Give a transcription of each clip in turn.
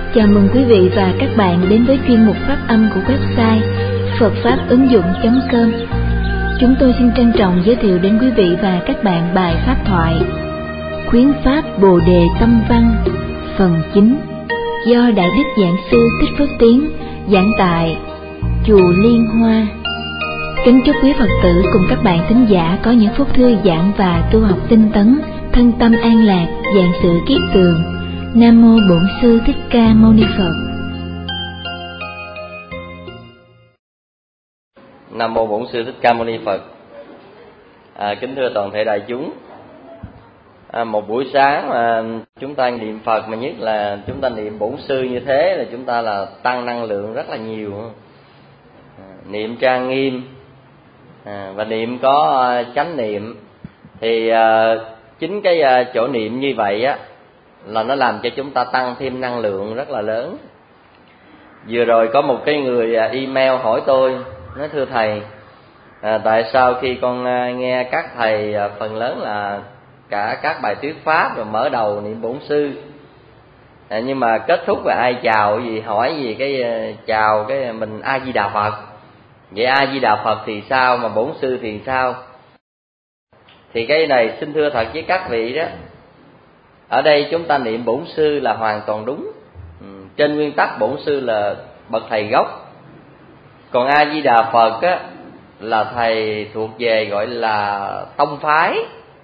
Chào mừng quý vị và các bạn đến với chuyên mục phát âm của website Phật Pháp Ứng Dụng.com. Chúng tôi xin trân trọng giới thiệu đến quý vị và các bạn bài pháp thoại Khuyến Pháp Bồ Đề Tâm Văn phần 9 do Đại Đức Giảng Sư Thích Phước Tiến giảng tại Chùa Liên Hoa. Kính chúc quý Phật tử cùng các bạn thính giả có những phút thư giãn và tu học tinh tấn, thân tâm an lạc, vạn sự kiết tường. Nam mô Bổn Sư Thích Ca Mâu Ni Phật. Nam mô Bổn Sư Thích Ca Mâu Ni Phật. Kính thưa toàn thể đại chúng, một buổi sáng mà chúng ta niệm Phật, mà nhất là chúng ta niệm Bổn Sư như thế là chúng ta là tăng năng lượng rất là nhiều. Niệm trang nghiêm và niệm có chánh niệm thì chính cái chỗ niệm như vậy á là nó làm cho chúng ta tăng thêm năng lượng rất là lớn. Vừa rồi có một cái người email hỏi tôi, nói thưa thầy, tại sao khi con nghe các thầy phần lớn là cả các bài thuyết pháp rồi mở đầu niệm Bổn Sư, nhưng mà kết thúc là ai chào gì, hỏi gì cái chào cái mình A Di Đà Phật. Vậy A Di Đà Phật thì sao, mà Bổn Sư thì sao? Thì cái này xin thưa thật với các vị đó, ở đây chúng ta niệm Bổn Sư là hoàn toàn đúng. Trên nguyên tắc Bổn Sư là bậc thầy gốc, còn A Di Đà Phật á là thầy thuộc về gọi là tông phái.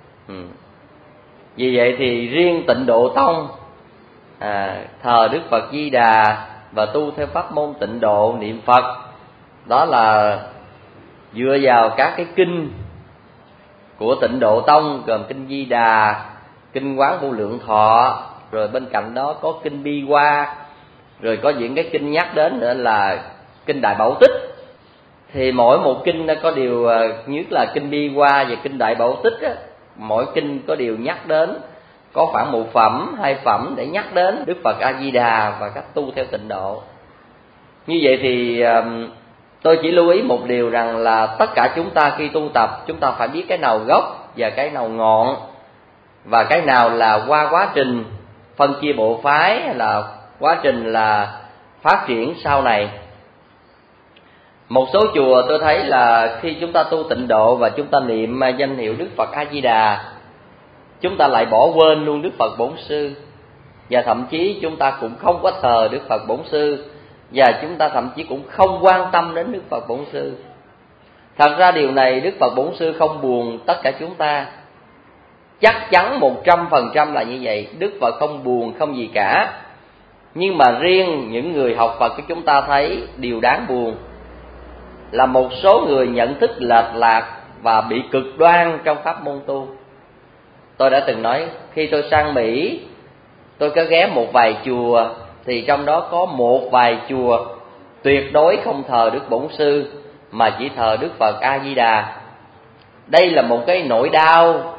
Vì vậy thì riêng Tịnh Độ Tông thờ Đức Phật Di Đà và tu theo pháp môn Tịnh Độ niệm Phật, đó là dựa vào các cái kinh của Tịnh Độ Tông, gồm kinh Di Đà, kinh Quán Vô Lượng Thọ, rồi bên cạnh đó có kinh Bi Hoa, rồi có những cái kinh nhắc đến nữa là kinh Đại Bảo Tích. Thì mỗi một kinh nó có điều, nhất là kinh Bi Hoa và kinh Đại Bảo Tích á, mỗi kinh có điều nhắc đến, có khoảng 1 phẩm, 2 phẩm để nhắc đến Đức Phật A Di Đà và cách tu theo Tịnh Độ. Như vậy thì tôi chỉ lưu ý một điều rằng là tất cả chúng ta khi tu tập, chúng ta phải biết cái nào gốc và cái nào ngọn, và cái nào là qua quá trình phân chia bộ phái, hay là quá trình là phát triển sau này. Một số chùa tôi thấy là khi chúng ta tu Tịnh Độ và chúng ta niệm danh hiệu Đức Phật A Di Đà, chúng ta lại bỏ quên luôn Đức Phật Bổn Sư, và thậm chí chúng ta cũng không có thờ Đức Phật Bổn Sư, và chúng ta thậm chí cũng không quan tâm đến Đức Phật Bổn Sư. Thật ra điều này Đức Phật Bổn Sư không buồn tất cả chúng ta, chắc chắn 100% là như vậy. Đức Phật không buồn, không gì cả. Nhưng mà riêng những người học Phật của chúng ta thấy điều đáng buồn là một số người nhận thức lệch lạc và bị cực đoan trong pháp môn tu. Tôi đã từng nói, khi tôi sang Mỹ, tôi có ghé một vài chùa, thì trong đó có một vài chùa tuyệt đối không thờ Đức Bổn Sư mà chỉ thờ Đức Phật A Di Đà. Đây là một cái nỗi đau,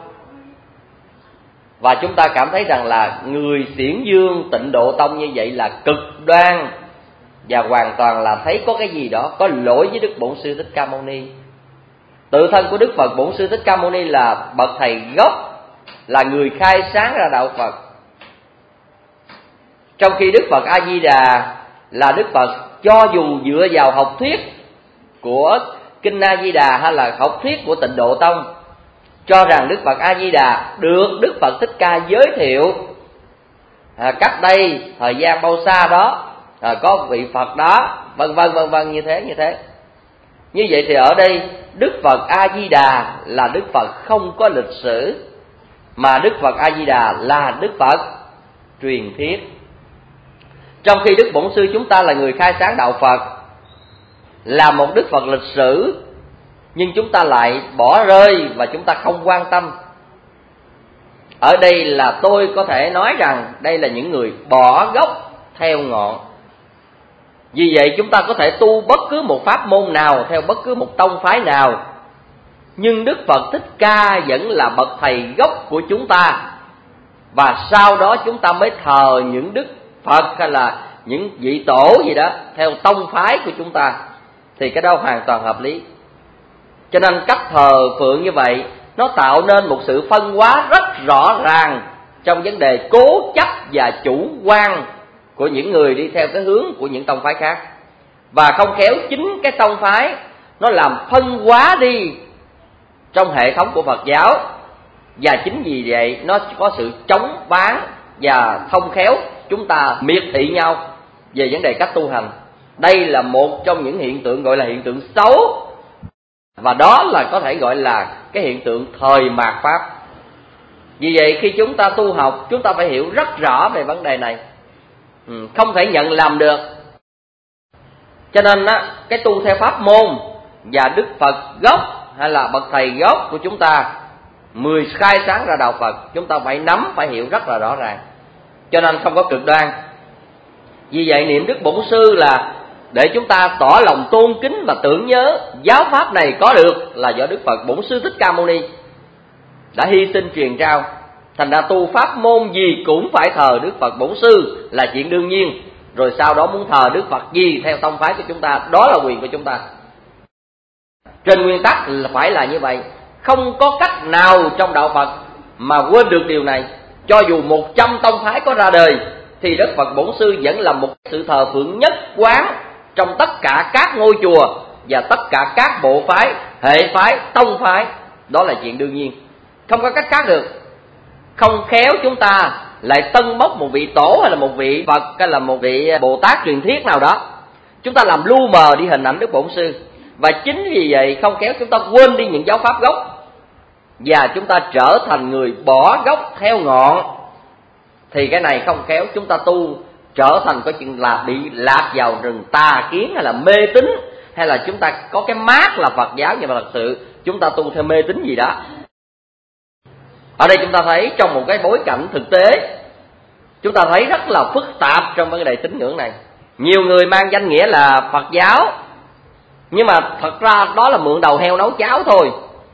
và chúng ta cảm thấy rằng là người xiển dương Tịnh Độ Tông như vậy là cực đoan, và hoàn toàn là thấy có cái gì đó có lỗi với Đức Bổn Sư Thích Ca Mâu Ni. Tự thân của Đức Phật Bổn Sư Thích Ca Mâu Ni là bậc thầy gốc, là người khai sáng ra đạo Phật, trong khi Đức Phật A Di Đà là Đức Phật cho dù dựa vào học thuyết của kinh A Di Đà hay là học thuyết của Tịnh Độ Tông, cho rằng Đức Phật A Di Đà được Đức Phật Thích Ca giới thiệu cách đây thời gian bao xa đó, có vị Phật đó, vân vân như thế. Như vậy thì ở đây Đức Phật A Di Đà là Đức Phật không có lịch sử, mà Đức Phật A Di Đà là Đức Phật truyền thuyết. Trong khi Đức Bổn Sư chúng ta là người khai sáng đạo Phật, là một Đức Phật lịch sử, nhưng chúng ta lại bỏ rơi và chúng ta không quan tâm. Ở đây là tôi có thể nói rằng đây là những người bỏ gốc theo ngọn. Vì vậy chúng ta có thể tu bất cứ một pháp môn nào, theo bất cứ một tông phái nào, nhưng Đức Phật Thích Ca vẫn là bậc thầy gốc của chúng ta, và sau đó chúng ta mới thờ những Đức Phật hay là những vị tổ gì đó theo tông phái của chúng ta, thì cái đó hoàn toàn hợp lý. Cho nên cách thờ phượng như vậy nó tạo nên một sự phân hóa rất rõ ràng trong vấn đề cố chấp và chủ quan của những người đi theo cái hướng của những tông phái khác. Và không khéo chính cái tông phái nó làm phân hóa đi trong hệ thống của Phật giáo, và chính vì vậy nó có sự chống bán và không khéo chúng ta miệt thị nhau về vấn đề cách tu hành. Đây là một trong những hiện tượng gọi là hiện tượng xấu, và đó là có thể gọi là cái hiện tượng thời mạt Pháp. Vì vậy khi chúng ta tu học, chúng ta phải hiểu rất rõ về vấn đề này, không thể nhận lầm được. Cho nên cái tu theo pháp môn và Đức Phật gốc hay là bậc thầy gốc của chúng ta 10 khai sáng ra đạo Phật, chúng ta phải nắm, phải hiểu rất là rõ ràng. Cho nên không có cực đoan. Vì vậy niệm Đức Bổn Sư là để chúng ta tỏ lòng tôn kính và tưởng nhớ giáo pháp này có được là do Đức Phật Bổn Sư Thích Ca Mâu Ni đã hy sinh truyền trao. Thành ra tu pháp môn gì cũng phải thờ Đức Phật Bổn Sư là chuyện đương nhiên. Rồi sau đó muốn thờ Đức Phật gì theo tông phái của chúng ta, đó là quyền của chúng ta. Trên nguyên tắc là phải là như vậy. Không có cách nào trong đạo Phật mà quên được điều này. Cho dù 100 tông phái có ra đời thì Đức Phật Bổn Sư vẫn là một sự thờ phượng nhất quán trong tất cả các ngôi chùa và tất cả các bộ phái, hệ phái, tông phái. Đó là chuyện đương nhiên, không có cách khác được. Không khéo chúng ta lại tân bốc một vị tổ hay là một vị Phật hay là một vị Bồ Tát truyền thiết nào đó, chúng ta làm lu mờ đi hình ảnh Đức Bổn Sư. Và chính vì vậy không khéo chúng ta quên đi những giáo pháp gốc, và chúng ta trở thành người bỏ gốc theo ngọn. Thì cái này không khéo chúng ta tu trở thành có chuyện là bị lạc vào rừng tà kiến hay là mê tín, hay là chúng ta có cái mác là Phật giáo, nhưng mà thật sự chúng ta tu theo mê tín gì đó. Ở đây chúng ta thấy trong một cái bối cảnh thực tế, chúng ta thấy rất là phức tạp trong vấn đề tín ngưỡng này. Nhiều người mang danh nghĩa là Phật giáo, nhưng mà thật ra đó là mượn đầu heo nấu cháo thôi.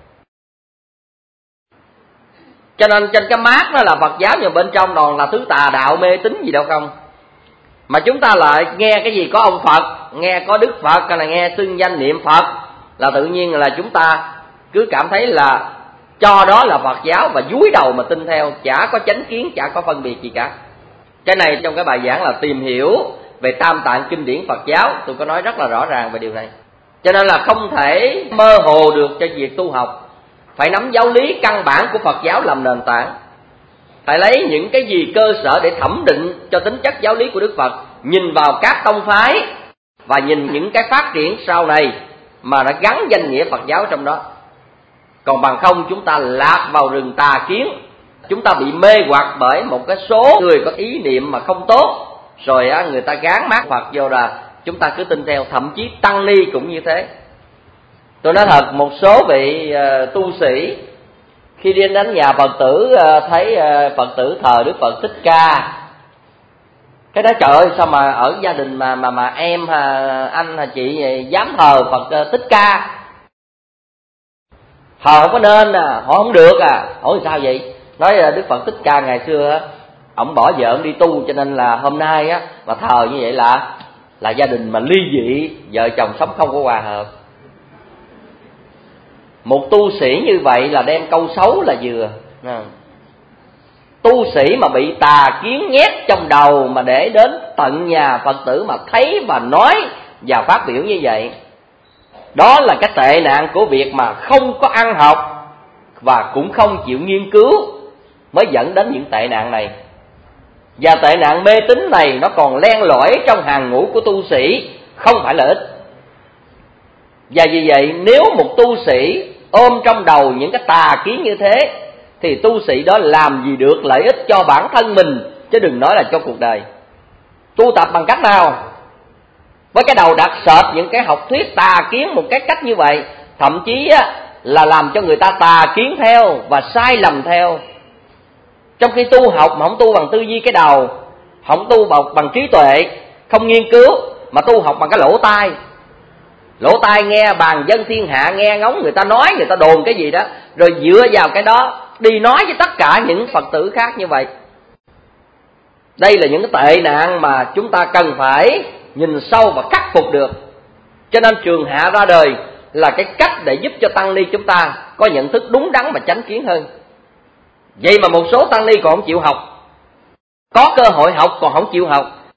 Cho nên trên cái mác đó là Phật giáo, nhưng bên trong còn là thứ tà đạo mê tín gì đâu không. Mà chúng ta lại nghe cái gì có ông Phật, nghe có Đức Phật, hay là nghe xưng danh niệm Phật, là tự nhiên là chúng ta cứ cảm thấy là cho đó là Phật giáo và dúi đầu mà tin theo, chả có chánh kiến, chả có phân biệt gì cả. Cái này trong cái bài giảng là tìm hiểu về tam tạng kinh điển Phật giáo, tôi có nói rất là rõ ràng về điều này. Cho nên là không thể mơ hồ được cho việc tu học, phải nắm giáo lý căn bản của Phật giáo làm nền tảng. Phải lấy những cái gì cơ sở để thẩm định cho tính chất giáo lý của Đức Phật, nhìn vào các tông phái và nhìn những cái phát triển sau này mà nó gắn danh nghĩa Phật giáo trong đó. Còn bằng không chúng ta lạc vào rừng tà kiến, chúng ta bị mê hoặc bởi một cái số người có ý niệm mà không tốt, rồi người ta gán mác Phật vô là chúng ta cứ tin theo. Thậm chí tăng ni cũng như thế. Tôi nói thật, một số vị tu sĩ khi đi đến nhà Phật tử thấy Phật tử thờ Đức Phật Thích Ca, cái đó trời ơi, sao mà ở gia đình mà em anh chị dám thờ Phật Thích Ca, thờ không có nên họ không được hỏi sao vậy? Nói Đức Phật Thích Ca ngày xưa ổng bỏ vợ ổng đi tu, cho nên là hôm nay mà thờ như vậy là gia đình mà ly dị, vợ chồng sống không có hòa hợp. Một tu sĩ như vậy là đem câu xấu là vừa. Tu sĩ mà bị tà kiến nhét trong đầu mà để đến tận nhà Phật tử mà thấy và nói và phát biểu như vậy, đó là cái tệ nạn của việc mà không có ăn học và cũng không chịu nghiên cứu mới dẫn đến những tệ nạn này. Và tệ nạn mê tín này nó còn len lỏi trong hàng ngũ của tu sĩ, không phải là ít. Và vì vậy nếu một tu sĩ ôm trong đầu những cái tà kiến như thế thì tu sĩ đó làm gì được lợi ích cho bản thân mình, chứ đừng nói là cho cuộc đời. Tu tập bằng cách nào? Với cái đầu đặt sệt những cái học thuyết tà kiến một cái cách như vậy, thậm chí là làm cho người ta tà kiến theo và sai lầm theo. Trong khi tu học mà không tu bằng tư duy cái đầu, không tu bằng trí tuệ, không nghiên cứu, mà tu học bằng cái lỗ tai. Lỗ tai nghe bàn dân thiên hạ, nghe ngóng người ta nói, người ta đồn cái gì đó, rồi dựa vào cái đó đi nói với tất cả những Phật tử khác như vậy. Đây là những cái tệ nạn mà chúng ta cần phải nhìn sâu và khắc phục được. Cho nên trường hạ ra đời là cái cách để giúp cho tăng ni chúng ta có nhận thức đúng đắn và chánh kiến hơn. Vậy mà một số tăng ni còn không chịu học, có cơ hội học còn không chịu học.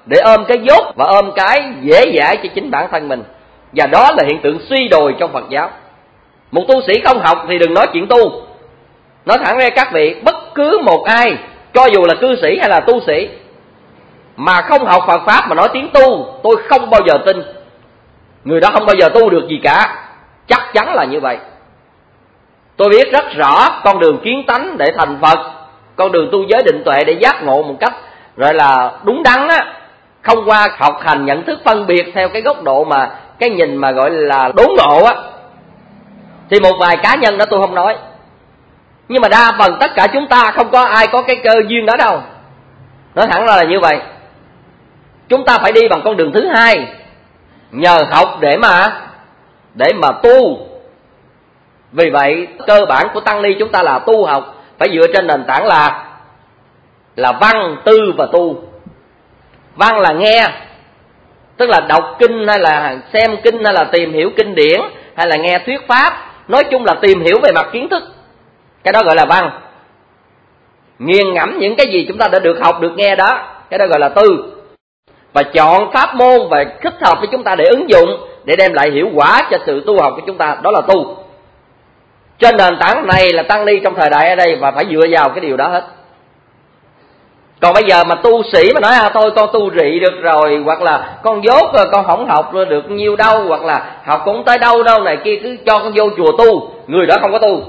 để ôm cái dốt và ôm cái dễ dãi cho chính bản thân mình. Và đó là hiện tượng suy đồi trong Phật giáo. Một tu sĩ không học thì đừng nói chuyện tu. Nói thẳng ra các vị, bất cứ một ai, cho dù là cư sĩ hay là tu sĩ, mà không học Phật Pháp mà nói tiếng tu, tôi không bao giờ tin. Người đó không bao giờ tu được gì cả. Chắc chắn là như vậy. Tôi biết rất rõ con đường kiến tánh để thành Phật, con đường tu giới định tuệ để giác ngộ một cách gọi là đúng đắn á, không qua học hành nhận thức phân biệt theo cái góc độ mà cái nhìn mà gọi là đốn ngộ á, thì một vài cá nhân đó tôi không nói. Nhưng mà đa phần tất cả chúng ta không có ai có cái cơ duyên đó đâu. Nói thẳng ra là như vậy. Chúng ta phải đi bằng con đường thứ hai, nhờ học để mà tu. Vì vậy cơ bản của tăng ni chúng ta là tu học phải dựa trên nền tảng là văn, tư và tu. Văn là nghe, tức là đọc kinh hay là xem kinh hay là tìm hiểu kinh điển hay là nghe thuyết pháp, nói chung là tìm hiểu về mặt kiến thức. Cái đó gọi là văn. Nghiền ngẫm những cái gì chúng ta đã được học, được nghe đó, cái đó gọi là tư. Và chọn pháp môn và thích hợp với chúng ta để ứng dụng, để đem lại hiệu quả cho sự tu học của chúng ta, đó là tu. Trên nền tảng này là tăng ni trong thời đại ở đây và phải dựa vào cái điều đó hết. Còn bây giờ mà tu sĩ mà nói thôi con tu rị được rồi, hoặc là con dốt rồi con không học được nhiêu đâu, hoặc là học cũng tới đâu này kia, cứ cho con vô chùa tu, người đó không có tu.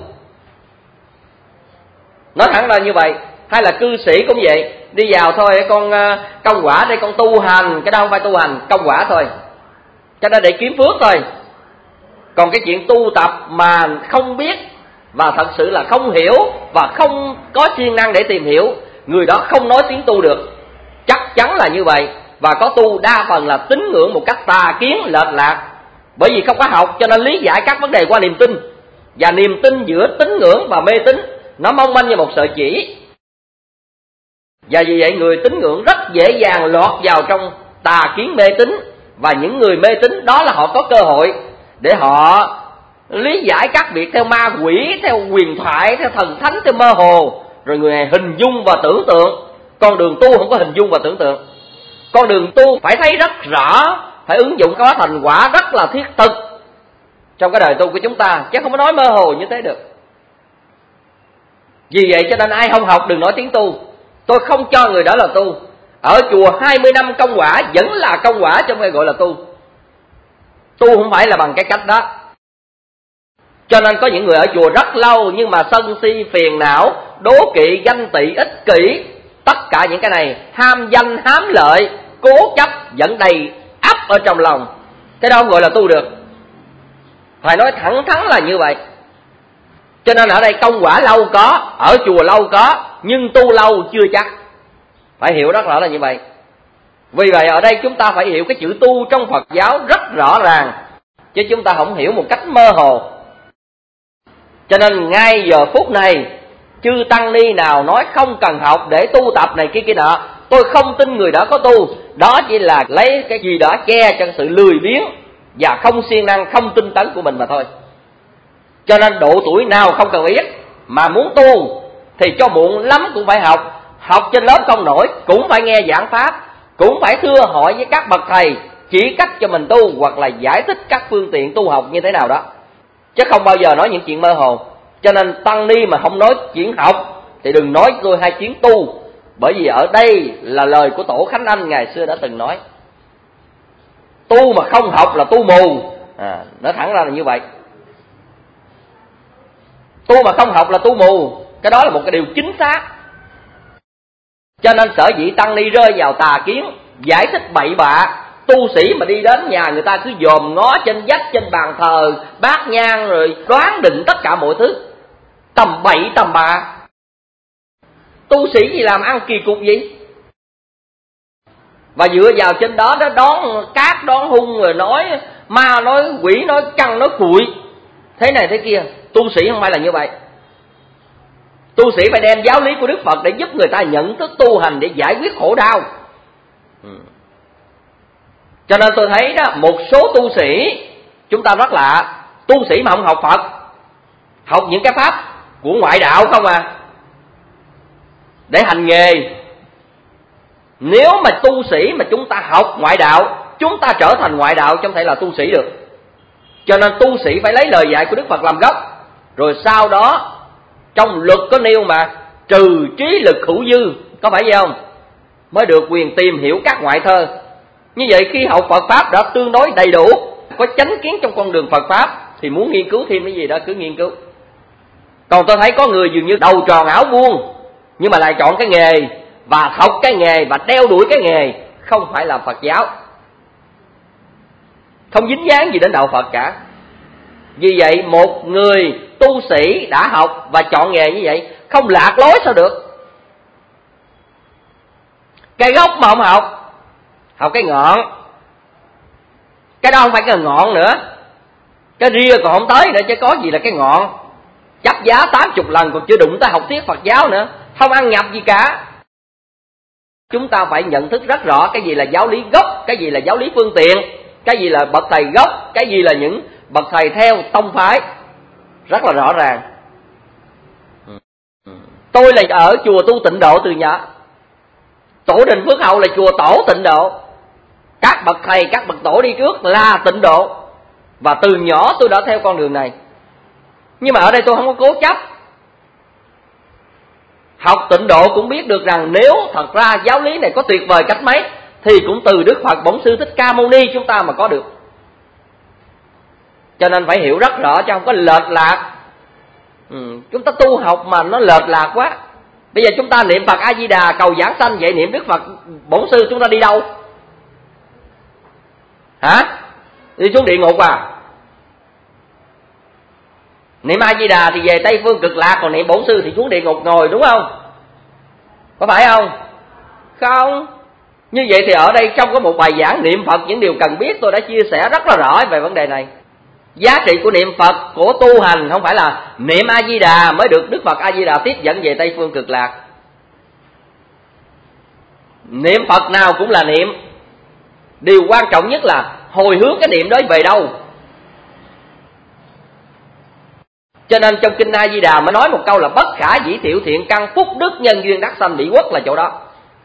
Nói thẳng ra như vậy. Hay là cư sĩ cũng vậy, đi vào thôi con công quả đây con tu hành, cái đó không phải tu hành, công quả thôi, cái đó để kiếm phước thôi. Còn cái chuyện tu tập mà không biết và thật sự là không hiểu và không có siêng năng để tìm hiểu, người đó không nói tiếng tu được. Chắc chắn là như vậy. Và có tu đa phần là tín ngưỡng một cách tà kiến lệch lạc. Bởi vì không có học cho nên lý giải các vấn đề qua niềm tin. Và niềm tin giữa tín ngưỡng và mê tín nó mong manh như một sợi chỉ. Và vì vậy người tín ngưỡng rất dễ dàng lọt vào trong tà kiến mê tín. Và những người mê tín đó là họ có cơ hội để họ lý giải các việc theo ma quỷ, theo huyền thoại, theo thần thánh, theo mơ hồ. Rồi người này hình dung và tưởng tượng. Con đường tu không có hình dung và tưởng tượng. Con đường tu phải thấy rất rõ, phải ứng dụng có thành quả rất là thiết thực trong cái đời tu của chúng ta, chứ không có nói mơ hồ như thế được. Vì vậy cho nên ai không học đừng nói tiếng tu. Tôi không cho người đó là tu. Ở chùa 20 năm công quả vẫn là công quả chứ không phải gọi là tu. Tu không phải là bằng cái cách đó. Cho nên có những người ở chùa rất lâu nhưng mà sân si phiền não, đố kỵ, ganh tị, ích kỷ, tất cả những cái này, ham danh, hám lợi, cố chấp vẫn đầy ắp ở trong lòng. Cái đó không gọi là tu được. Phải nói thẳng thắn là như vậy. Cho nên ở đây công quả lâu có, ở chùa lâu có, nhưng tu lâu chưa chắc. Phải hiểu rất rõ là như vậy. Vì vậy ở đây chúng ta phải hiểu cái chữ tu trong Phật giáo rất rõ ràng, chứ chúng ta không hiểu một cách mơ hồ. Cho nên ngay giờ phút này, chư tăng ni nào nói không cần học để tu tập này kia nọ, tôi không tin người đó có tu. Đó chỉ là lấy cái gì đó che cho sự lười biếng và không siêng năng, không tinh tấn của mình mà thôi. Cho nên độ tuổi nào không cần biết, mà muốn tu thì cho muộn lắm cũng phải học. Học trên lớp không nổi cũng phải nghe giảng pháp, cũng phải thưa hỏi với các bậc thầy chỉ cách cho mình tu, hoặc là giải thích các phương tiện tu học như thế nào đó, chứ không bao giờ nói những chuyện mơ hồ. Cho nên tăng ni mà không nói chuyện học thì đừng nói tôi hai chuyện tu. Bởi vì ở đây là lời của Tổ Khánh Anh ngày xưa đã từng nói, tu mà không học là tu mù. Nói thẳng ra là như vậy. Tu mà không học là tu mù, cái đó là một cái điều chính xác. Cho nên sở dĩ tăng ni rơi vào tà kiến, giải thích bậy bạ. Tu sĩ mà đi đến nhà người ta cứ dòm ngó trên vách, trên bàn thờ, bát nhang, rồi đoán định tất cả mọi thứ, tầm bậy tầm bạ. Tu sĩ gì làm ăn kỳ cục gì? Và dựa vào trên đó đó đón cát, đón hung, rồi nói ma, nói quỷ, nói căng, nói cuội, thế này thế kia. Tu sĩ không phải là như vậy. Tu sĩ phải đem giáo lý của Đức Phật để giúp người ta nhận thức tu hành, để giải quyết khổ đau. Cho nên tôi thấy đó, một số tu sĩ chúng ta rất lạ. Tu sĩ mà không học Phật, học những cái pháp của ngoại đạo không à, để hành nghề. Nếu mà tu sĩ mà chúng ta học ngoại đạo, chúng ta trở thành ngoại đạo chứ không thể là tu sĩ được. Cho nên tu sĩ phải lấy lời dạy của Đức Phật làm gốc. Rồi sau đó trong luật có nêu mà trừ trí lực hữu dư, có phải vậy không? Mới được quyền tìm hiểu các ngoại thơ. Như vậy khi học Phật Pháp đã tương đối đầy đủ, có chánh kiến trong con đường Phật Pháp, thì muốn nghiên cứu thêm cái gì đó cứ nghiên cứu. Còn tôi thấy có người dường như đầu tròn áo buông, nhưng mà lại chọn cái nghề và học cái nghề và đeo đuổi cái nghề, không phải là Phật giáo, không dính dáng gì đến đạo Phật cả. Vì vậy một người tu sĩ đã học và chọn nghề như vậy không lạc lối sao được. Cái gốc mà không học, học cái ngọn. Cái đó không phải cái ngọn nữa, cái ria còn không tới nữa chứ có gì là cái ngọn. Chấp giá 80 lần còn chưa đụng tới học thuyết Phật giáo nữa, không ăn nhập gì cả. Chúng ta phải nhận thức rất rõ cái gì là giáo lý gốc, cái gì là giáo lý phương tiện, cái gì là bậc thầy gốc, cái gì là những bậc thầy theo tông phái, rất là rõ ràng. Tôi là ở chùa tu Tịnh Độ từ nhỏ. Tổ đình Phước Hậu là chùa tổ Tịnh Độ. Các bậc thầy, các bậc tổ đi trước là Tịnh Độ. Và từ nhỏ tôi đã theo con đường này. Nhưng mà ở đây tôi không có cố chấp. Học Tịnh Độ cũng biết được rằng nếu thật ra giáo lý này có tuyệt vời cách mấy thì cũng từ Đức Phật Bổn Sư Thích Ca Mâu Ni chúng ta mà có được. Cho nên phải hiểu rất rõ chứ không có lệch lạc. Chúng ta tu học mà nó lệch lạc quá. Bây giờ chúng ta niệm Phật A Di Đà cầu giảng sanh, vậy niệm Đức Phật Bổn Sư chúng ta đi đâu? Hả? Đi xuống địa ngục à? Niệm A Di Đà thì về Tây Phương Cực Lạc, còn niệm Bổn Sư thì xuống địa ngục ngồi, đúng không? Có phải không? Không. Như vậy thì ở đây trong có một bài giảng niệm Phật những điều cần biết, tôi đã chia sẻ rất là rõ về vấn đề này. Giá trị của niệm Phật, của tu hành không phải là niệm A Di Đà mới được Đức Phật A Di Đà tiếp dẫn về Tây Phương Cực Lạc. Niệm Phật nào cũng là niệm. Điều quan trọng nhất là hồi hướng cái niệm đó về đâu. Cho nên trong kinh A Di Đà mới nói một câu là bất khả dĩ thiệu thiện căn phúc đức nhân duyên đắc sanh bị quốc là chỗ đó.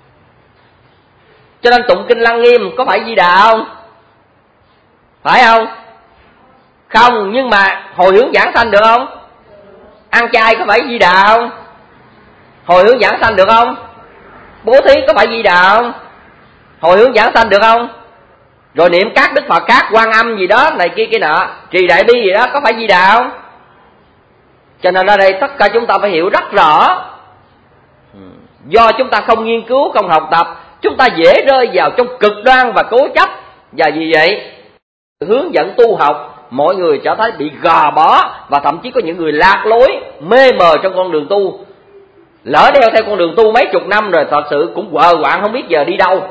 Cho nên tụng kinh Lăng Nghiêm có phải Di Đà không? Phải không? Không, nhưng mà hồi hướng giảng sanh được không? Ăn chay có phải Di Đà không? Hồi hướng giảng sanh được không? Bố thí có phải Di Đà không? Hồi hướng giảng sanh được không? Rồi niệm các Đức Phật, các Quan Âm gì đó này kia nọ, trì đại bi gì đó có phải Di Đà không? Cho nên ở đây tất cả chúng ta phải hiểu rất rõ. Do chúng ta không nghiên cứu, không học tập, chúng ta dễ rơi vào trong cực đoan và cố chấp. Và vì vậy hướng dẫn tu học, mọi người trở thấy bị gò bó, và thậm chí có những người lạc lối, mê mờ trong con đường tu. Lỡ đeo theo con đường tu mấy chục năm rồi thật sự cũng quờ quạng không biết giờ đi đâu.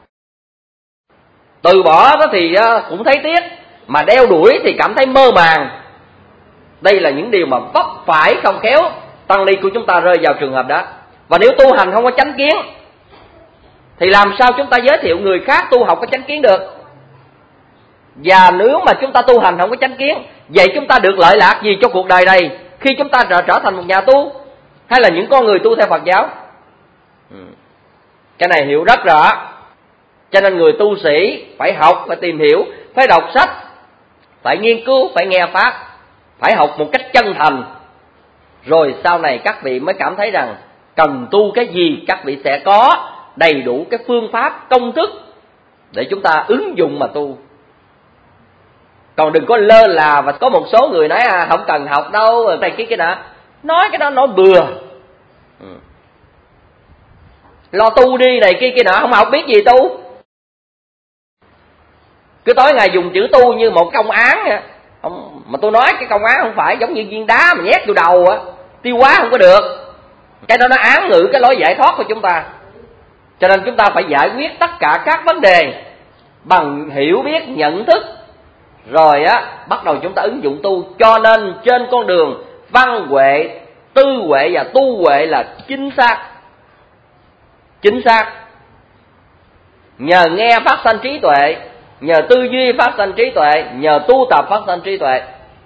Từ bỏ đó thì cũng thấy tiếc, mà đeo đuổi thì cảm thấy mơ màng. Đây là những điều mà vấp phải không khéo, tăng ni của chúng ta rơi vào trường hợp đó. Và nếu tu hành không có chánh kiến thì làm sao chúng ta giới thiệu người khác tu học có chánh kiến được? Và nếu mà chúng ta tu hành không có chánh kiến, vậy chúng ta được lợi lạc gì cho cuộc đời này khi chúng ta trở thành một nhà tu, hay là những con người tu theo Phật giáo? Cái này hiểu rất rõ. Cho nên người tu sĩ phải học, phải tìm hiểu, phải đọc sách, phải nghiên cứu, phải nghe Pháp, phải học một cách chân thành. Rồi sau này các vị mới cảm thấy rằng cần tu cái gì các vị sẽ có đầy đủ cái phương pháp, công thức để chúng ta ứng dụng mà tu. Còn đừng có lơ là, và có một số người nói không cần học đâu, này cái nọ. Nói cái đó nói bừa. Lo tu đi này kia nọ, không học biết gì tu. Cứ tối ngày dùng chữ tu như một công án. Mà tôi nói cái công án không phải giống như viên đá mà nhét vô đầu tiêu hóa không có được. Cái đó nó án ngữ cái lối giải thoát của chúng ta. Cho nên chúng ta phải giải quyết tất cả các vấn đề bằng hiểu biết, nhận thức, rồi bắt đầu chúng ta ứng dụng tu. Cho nên trên con đường văn huệ, tư huệ và tu huệ là chính xác. Chính xác. Nhờ nghe phát sanh trí tuệ, nhờ tư duy phát sanh trí tuệ, nhờ tu tập phát sanh trí tuệ.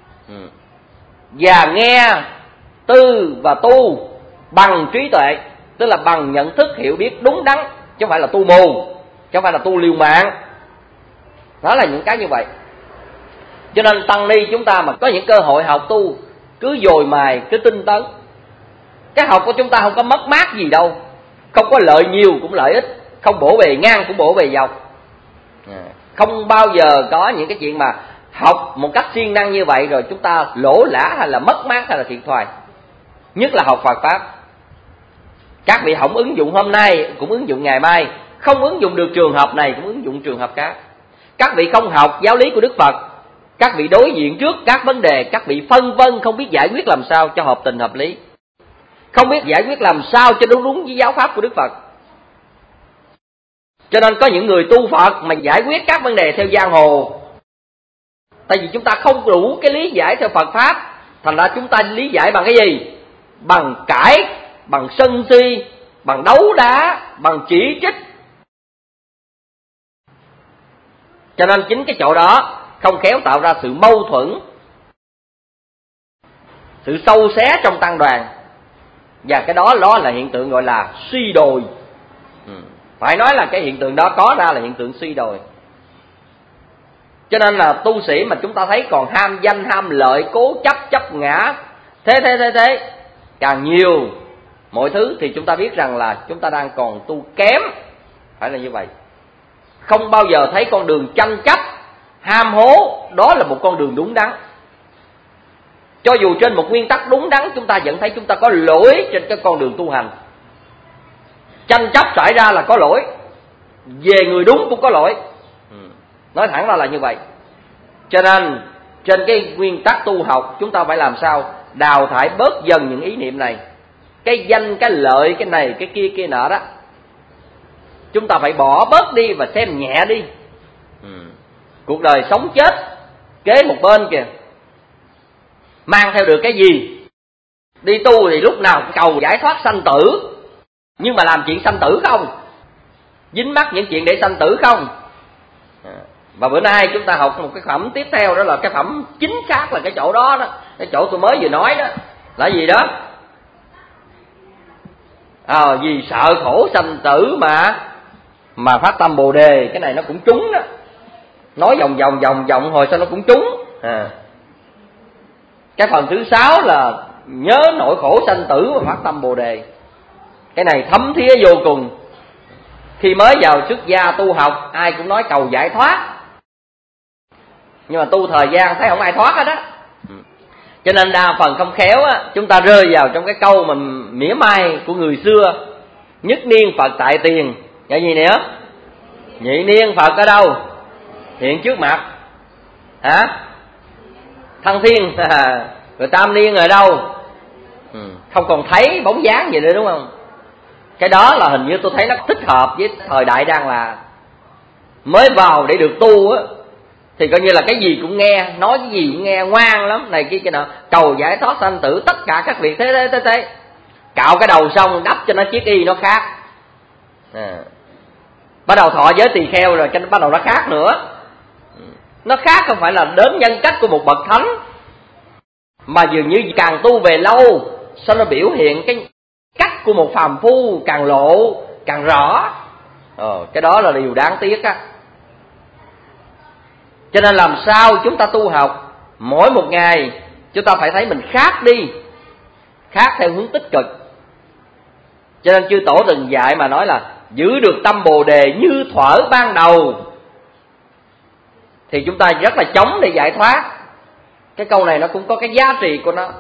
Và nghe, tư và tu bằng trí tuệ, tức là bằng nhận thức hiểu biết đúng đắn, chứ chứ không phải là tu mù, chứ không phải là tu liều mạng. Đó là những cái như vậy. Cho nên tăng ni chúng ta mà có những cơ hội học tu, cứ dồi mài, cứ tinh tấn. Cái học của chúng ta không có mất mát gì đâu, không có lợi nhiều cũng lợi ích, không bổ bề ngang cũng bổ bề dọc. Không bao giờ có những cái chuyện mà học một cách siêng năng như vậy rồi chúng ta lỗ lã hay là mất mát hay là thiệt thòi. Nhất là học Phật Pháp. Các vị không ứng dụng hôm nay cũng ứng dụng ngày mai, không ứng dụng được trường hợp này cũng ứng dụng trường hợp khác. Các vị không học giáo lý của Đức Phật, các vị đối diện trước các vấn đề, các vị phân vân không biết giải quyết làm sao cho hợp tình hợp lý, không biết giải quyết làm sao cho đúng với giáo pháp của Đức Phật. Cho nên có những người tu Phật mà giải quyết các vấn đề theo giang hồ, tại vì chúng ta không đủ cái lý giải theo Phật Pháp, thành ra chúng ta lý giải bằng cái gì? Bằng cãi, bằng sân si, bằng đấu đá, bằng chỉ trích. Cho nên chính cái chỗ đó không khéo tạo ra sự mâu thuẫn, sự sâu xé trong tăng đoàn. Và cái đó là hiện tượng gọi là suy đồi. Phải nói là cái hiện tượng đó có ra là hiện tượng suy đồi. Cho nên là tu sĩ mà chúng ta thấy còn ham danh ham lợi, cố chấp ngã, thế càng nhiều mọi thứ, thì chúng ta biết rằng là chúng ta đang còn tu kém. Phải là như vậy. Không bao giờ thấy con đường tranh chấp, ham hố đó là một con đường đúng đắn. Cho dù trên một nguyên tắc đúng đắn, chúng ta vẫn thấy chúng ta có lỗi trên cái con đường tu hành. Tranh chấp xảy ra là có lỗi, về người đúng cũng có lỗi. Nói thẳng ra là như vậy. Cho nên trên cái nguyên tắc tu học, chúng ta phải làm sao đào thải bớt dần những ý niệm này. Cái danh, cái lợi, cái này, cái kia nọ đó, chúng ta phải bỏ bớt đi và xem nhẹ đi. Cuộc đời sống chết kế một bên kìa, mang theo được cái gì? Đi tu thì lúc nào cũng cầu giải thoát sanh tử, nhưng mà làm chuyện sanh tử không? Dính mắc những chuyện để sanh tử không? Và bữa nay chúng ta học một cái phẩm tiếp theo, đó là cái phẩm chính xác là cái chỗ đó đó. Cái chỗ tôi mới vừa nói đó là gì đó? Vì sợ khổ sanh tử mà phát tâm Bồ Đề. Cái này nó cũng trúng đó. Nói vòng hồi sao nó cũng trúng. Cái phần thứ 6 là nhớ nỗi khổ sanh tử và phát tâm Bồ Đề. Cái này thấm thía vô cùng. Khi mới vào xuất gia tu học, ai cũng nói cầu giải thoát, nhưng mà tu thời gian thấy không ai thoát hết á. Cho nên đa phần không khéo á, chúng ta rơi vào trong cái câu mà mỉa mai của người xưa: nhất niên Phật tại tiền. Cái gì nữa? Nhị niên Phật ở đâu? Hiện trước mặt. Thăng thiên. Rồi tam niên ở đâu? Không còn thấy bóng dáng gì nữa, đúng không? Cái đó là hình như tôi thấy nó thích hợp với thời đại đang là mới vào để được tu á, thì coi như là cái gì cũng nghe, nói cái gì cũng nghe, ngoan lắm, này kia nọ, cầu giải thoát sanh tử, tất cả các việc thế. Cạo cái đầu xong đắp cho nó chiếc y nó khác. Bắt đầu thọ giới tỳ kheo rồi, cho nó bắt đầu nó khác nữa. Nó khác không phải là đến nhân cách của một bậc thánh, mà dường như càng tu về lâu, sao nó biểu hiện cái cách của một phàm phu càng lộ, càng rõ. Cái đó là điều đáng tiếc á. Cho nên làm sao chúng ta tu học, mỗi một ngày chúng ta phải thấy mình khác đi, khác theo hướng tích cực. Cho nên chư tổ từng dạy mà nói là giữ được tâm Bồ Đề như thuở ban đầu, thì chúng ta rất là chống để giải thoát. Cái câu này nó cũng có cái giá trị của nó.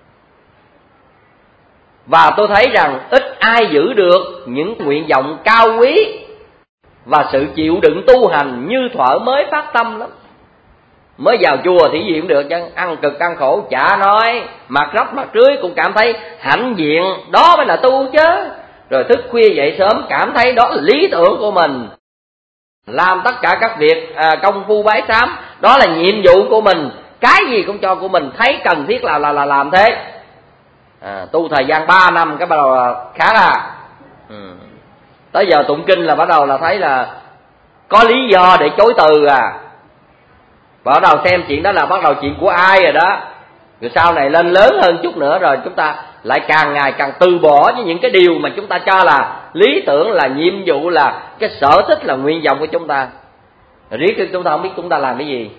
Và tôi thấy rằng ít ai giữ được những nguyện vọng cao quý và sự chịu đựng tu hành như thuở mới phát tâm lắm. Mới vào chùa thì gì cũng được, chứ ăn cực ăn khổ chả nói, mặt róc mặt rưới cũng cảm thấy hãnh diện, đó mới là tu chứ. Rồi thức khuya dậy sớm cảm thấy đó là lý tưởng của mình, làm tất cả các việc công phu bái sám, đó là nhiệm vụ của mình, cái gì cũng cho của mình, thấy cần thiết là làm thế. Tu thời gian 3 năm cái bắt đầu là khác tới giờ tụng kinh là bắt đầu là thấy là có lý do để chối từ Và bắt đầu xem chuyện đó là bắt đầu chuyện của ai rồi đó. Rồi sau này lên lớn hơn chút nữa rồi chúng ta lại càng ngày càng từ bỏ với những cái điều mà chúng ta cho là lý tưởng, là nhiệm vụ, là cái sở thích, là nguyện vọng của chúng ta. Riết khi chúng ta không biết chúng ta làm cái gì.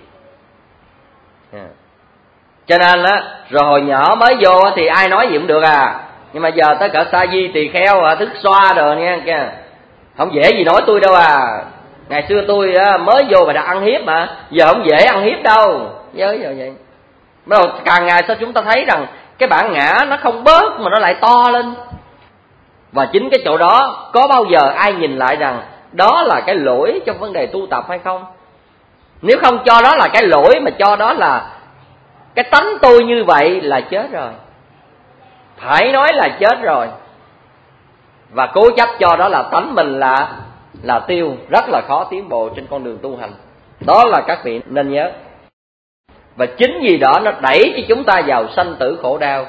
Cho nên á, rồi hồi nhỏ mới vô thì ai nói gì cũng được à, nhưng mà giờ tới cả sa di tỳ kheo thức xoa rồi nha, không dễ gì nói tôi đâu à. Ngày xưa tôi mới vô mà đã ăn hiếp mà, giờ không dễ ăn hiếp đâu. Nhớ giờ vậy. Bắt đầu càng ngày sao chúng ta thấy rằng cái bản ngã nó không bớt mà nó lại to lên. Và chính cái chỗ đó có bao giờ ai nhìn lại rằng đó là cái lỗi trong vấn đề tu tập hay không? Nếu không cho đó là cái lỗi, mà cho đó là cái tánh tôi như vậy, là chết rồi. Phải nói là chết rồi. Và cố chấp cho đó là tánh mình là tiêu, rất là khó tiến bộ trên con đường tu hành. Đó là các vị nên nhớ. Và chính vì đó nó đẩy cho chúng ta vào sanh tử khổ đau.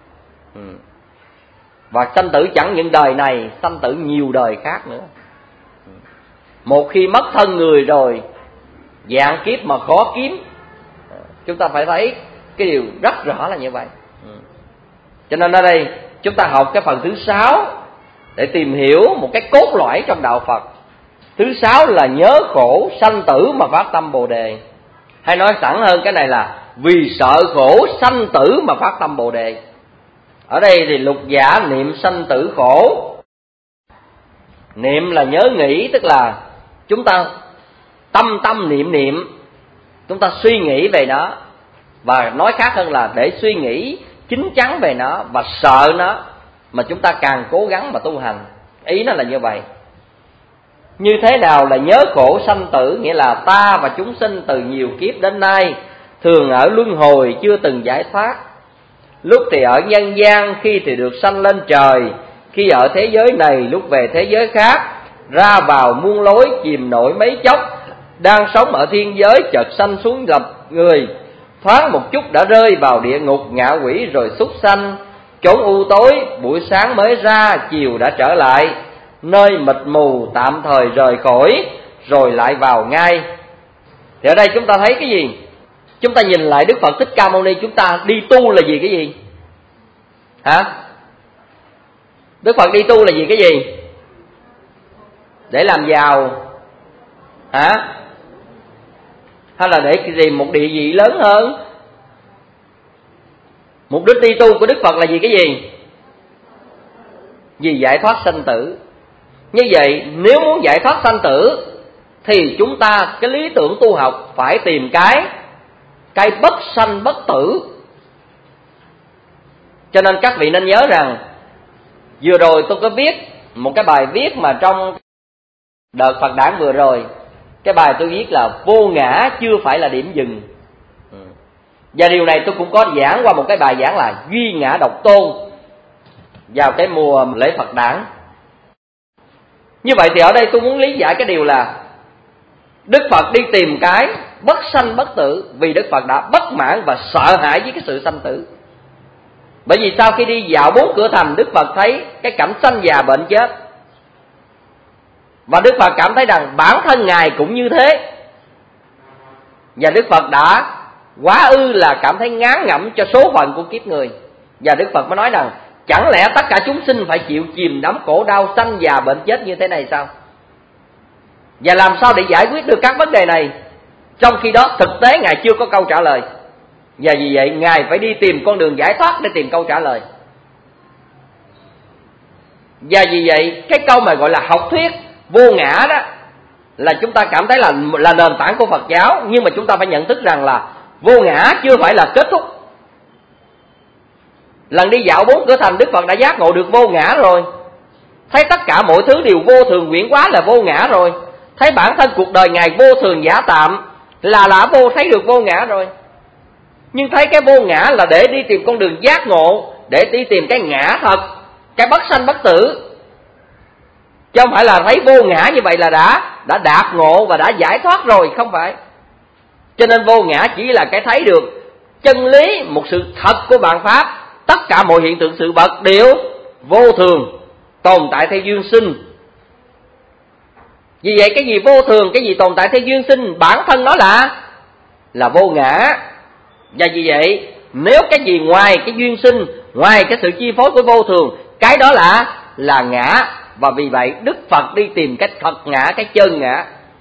Và sanh tử chẳng những đời này, sanh tử nhiều đời khác nữa. Một khi mất thân người rồi, vạn kiếp mà khó kiếm. Chúng ta phải thấy cái điều rất rõ là như vậy. Cho nên ở đây chúng ta học cái phần thứ 6 để tìm hiểu một cái cốt lõi trong đạo Phật. Thứ 6 là nhớ khổ sanh tử mà phát tâm Bồ Đề. Hay nói sẵn hơn cái này là vì sợ khổ sanh tử mà phát tâm Bồ Đề. Ở đây thì lục giả niệm sanh tử khổ. Niệm là nhớ nghĩ, tức là chúng ta tâm niệm, chúng ta suy nghĩ về nó. Và nói khác hơn là để suy nghĩ chín chắn về nó và sợ nó, mà chúng ta càng cố gắng mà tu hành. Ý nó là như vậy. Như thế nào là nhớ khổ sanh tử? Nghĩa là ta và chúng sinh từ nhiều kiếp đến nay thường ở luân hồi chưa từng giải thoát. Lúc thì ở nhân gian, khi thì được sanh lên trời, khi ở thế giới này, lúc về thế giới khác, ra vào muôn lối chìm nổi mấy chốc. Đang sống ở thiên giới chợt sanh xuống gặp người, thoáng một chút đã rơi vào địa ngục, ngạ quỷ rồi súc sanh. Chốn u tối buổi sáng mới ra, chiều đã trở lại, nơi mịt mù tạm thời rời khỏi, rồi lại vào ngay. Thì ở đây chúng ta thấy cái gì? Chúng ta nhìn lại Đức Phật Thích Ca Mâu Ni, chúng ta đi tu là gì, cái gì? Hả? Đức Phật đi tu là gì, cái gì? Để làm giàu hả? Hay là để tìm một địa vị lớn hơn? Mục đích đi tu của Đức Phật là gì, cái gì? Vì giải thoát sanh tử. Như vậy nếu muốn giải thoát sanh tử thì chúng ta, cái lý tưởng tu học phải tìm cái bất sanh bất tử. Cho nên các vị nên nhớ rằng vừa rồi tôi có viết một cái bài viết mà trong đợt Phật đản vừa rồi, cái bài tôi viết là vô ngã chưa phải là điểm dừng. Và điều này tôi cũng có giảng qua một cái bài giảng là duy ngã độc tôn vào cái mùa lễ Phật đản. Như vậy thì ở đây tôi muốn lý giải cái điều là Đức Phật đi tìm cái bất sanh bất tử vì Đức Phật đã bất mãn và sợ hãi với cái sự sanh tử. Bởi vì sau khi đi dạo 4 cửa thành, Đức Phật thấy cái cảnh sanh già bệnh chết, và Đức Phật cảm thấy rằng bản thân Ngài cũng như thế. Và Đức Phật đã quá ư là cảm thấy ngán ngẩm cho số phận của kiếp người. Và Đức Phật mới nói rằng chẳng lẽ tất cả chúng sinh phải chịu chìm đắm khổ đau sanh già bệnh chết như thế này sao? Và làm sao để giải quyết được các vấn đề này? Trong khi đó thực tế Ngài chưa có câu trả lời. Và vì vậy Ngài phải đi tìm con đường giải thoát để tìm câu trả lời. Và vì vậy cái câu mà gọi là học thuyết vô ngã đó là chúng ta cảm thấy là nền tảng của Phật giáo. Nhưng mà chúng ta phải nhận thức rằng là vô ngã chưa phải là kết thúc. Lần đi dạo 4 cửa thành, Đức Phật đã giác ngộ được vô ngã rồi. Thấy tất cả mọi thứ đều vô thường quyển hóa là vô ngã rồi. Thấy bản thân cuộc đời Ngài vô thường giả tạm là vô, thấy được vô ngã rồi. Nhưng thấy cái vô ngã là để đi tìm con đường giác ngộ, để đi tìm cái ngã thật, cái bất sanh bất tử. Chứ không phải là thấy vô ngã như vậy là đã đạt ngộ và đã giải thoát rồi, không phải. Cho nên vô ngã chỉ là cái thấy được chân lý, một sự thật của vạn pháp. Tất cả mọi hiện tượng sự vật đều vô thường, tồn tại theo duyên sinh. Vì vậy cái gì vô thường, cái gì tồn tại theo duyên sinh, bản thân nó là vô ngã. Và vì vậy nếu cái gì ngoài cái duyên sinh, ngoài cái sự chi phối của vô thường, cái đó là ngã. Và vì vậy Đức Phật đi tìm cái thật ngã, cái chân ngã.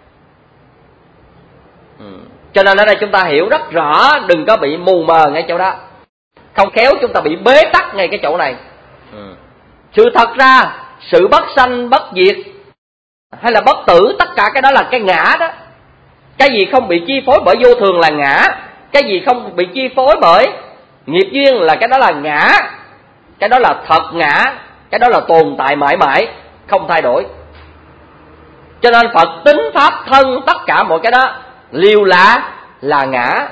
Cho nên ở đây chúng ta hiểu rất rõ, đừng có bị mù mờ ngay chỗ đó. Không khéo chúng ta bị bế tắc ngay cái chỗ này. Sự thật ra sự bất sanh bất diệt hay là bất tử, tất cả cái đó là cái ngã đó. Cái gì không bị chi phối bởi vô thường là ngã. Cái gì không bị chi phối bởi nghiệp duyên là cái đó là ngã. Cái đó là thật ngã. Cái đó là tồn tại mãi mãi, không thay đổi. Cho nên Phật tính pháp thân, tất cả mọi cái đó liều là ngã.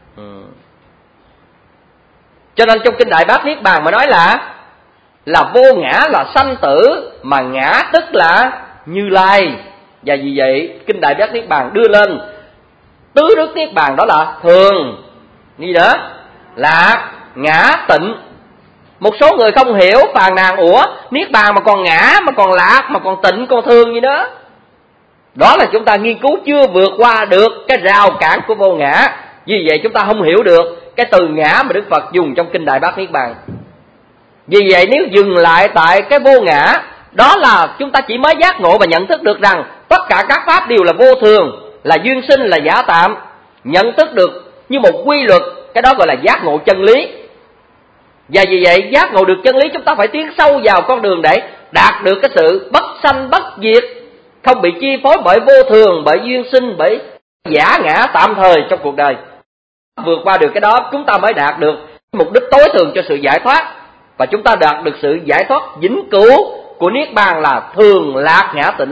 Cho nên trong kinh Đại Bát Niết Bàn mà nói là vô ngã là sanh tử, mà ngã tức là Như Lai. Và vì vậy kinh Đại Bát Niết Bàn đưa lên tứ đức Niết Bàn, đó là thường, gì đó, lạc, ngã, tịnh. Một số người không hiểu, phàn nàn: ủa, Niết Bàn mà còn ngã, mà còn lạc, mà còn tịnh, còn thường gì đó. Đó là chúng ta nghiên cứu chưa vượt qua được cái rào cản của vô ngã. Vì vậy chúng ta không hiểu được cái từ ngã mà Đức Phật dùng trong kinh Đại Bát Niết Bàn. Vì vậy nếu dừng lại tại cái vô ngã, đó là chúng ta chỉ mới giác ngộ và nhận thức được rằng tất cả các pháp đều là vô thường, là duyên sinh, là giả tạm. Nhận thức được như một quy luật, cái đó gọi là giác ngộ chân lý. Và vì vậy giác ngộ được chân lý, chúng ta phải tiến sâu vào con đường để đạt được cái sự bất sanh bất diệt, không bị chi phối bởi vô thường, bởi duyên sinh, bởi giả ngã tạm thời trong cuộc đời. Vượt qua được cái đó, chúng ta mới đạt được mục đích tối thượng cho sự giải thoát. Và chúng ta đạt được sự giải thoát vĩnh cửu của Niết Bàn là thường, lạc, ngã, tịnh.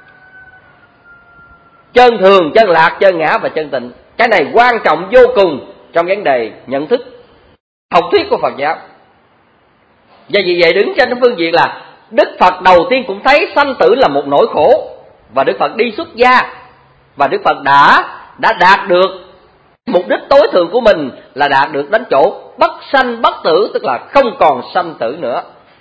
Chân thường, chân lạc, chân ngã và chân tịnh. Cái này quan trọng vô cùng trong vấn đề nhận thức học thuyết của Phật giáo. Và vì vậy đứng trên phương diện là Đức Phật đầu tiên cũng thấy sanh tử là một nỗi khổ, và Đức Phật đi xuất gia, và Đức Phật đã đạt được mục đích tối thượng của mình là đạt được đến chỗ bất sanh bất tử, tức là không còn sanh tử nữa.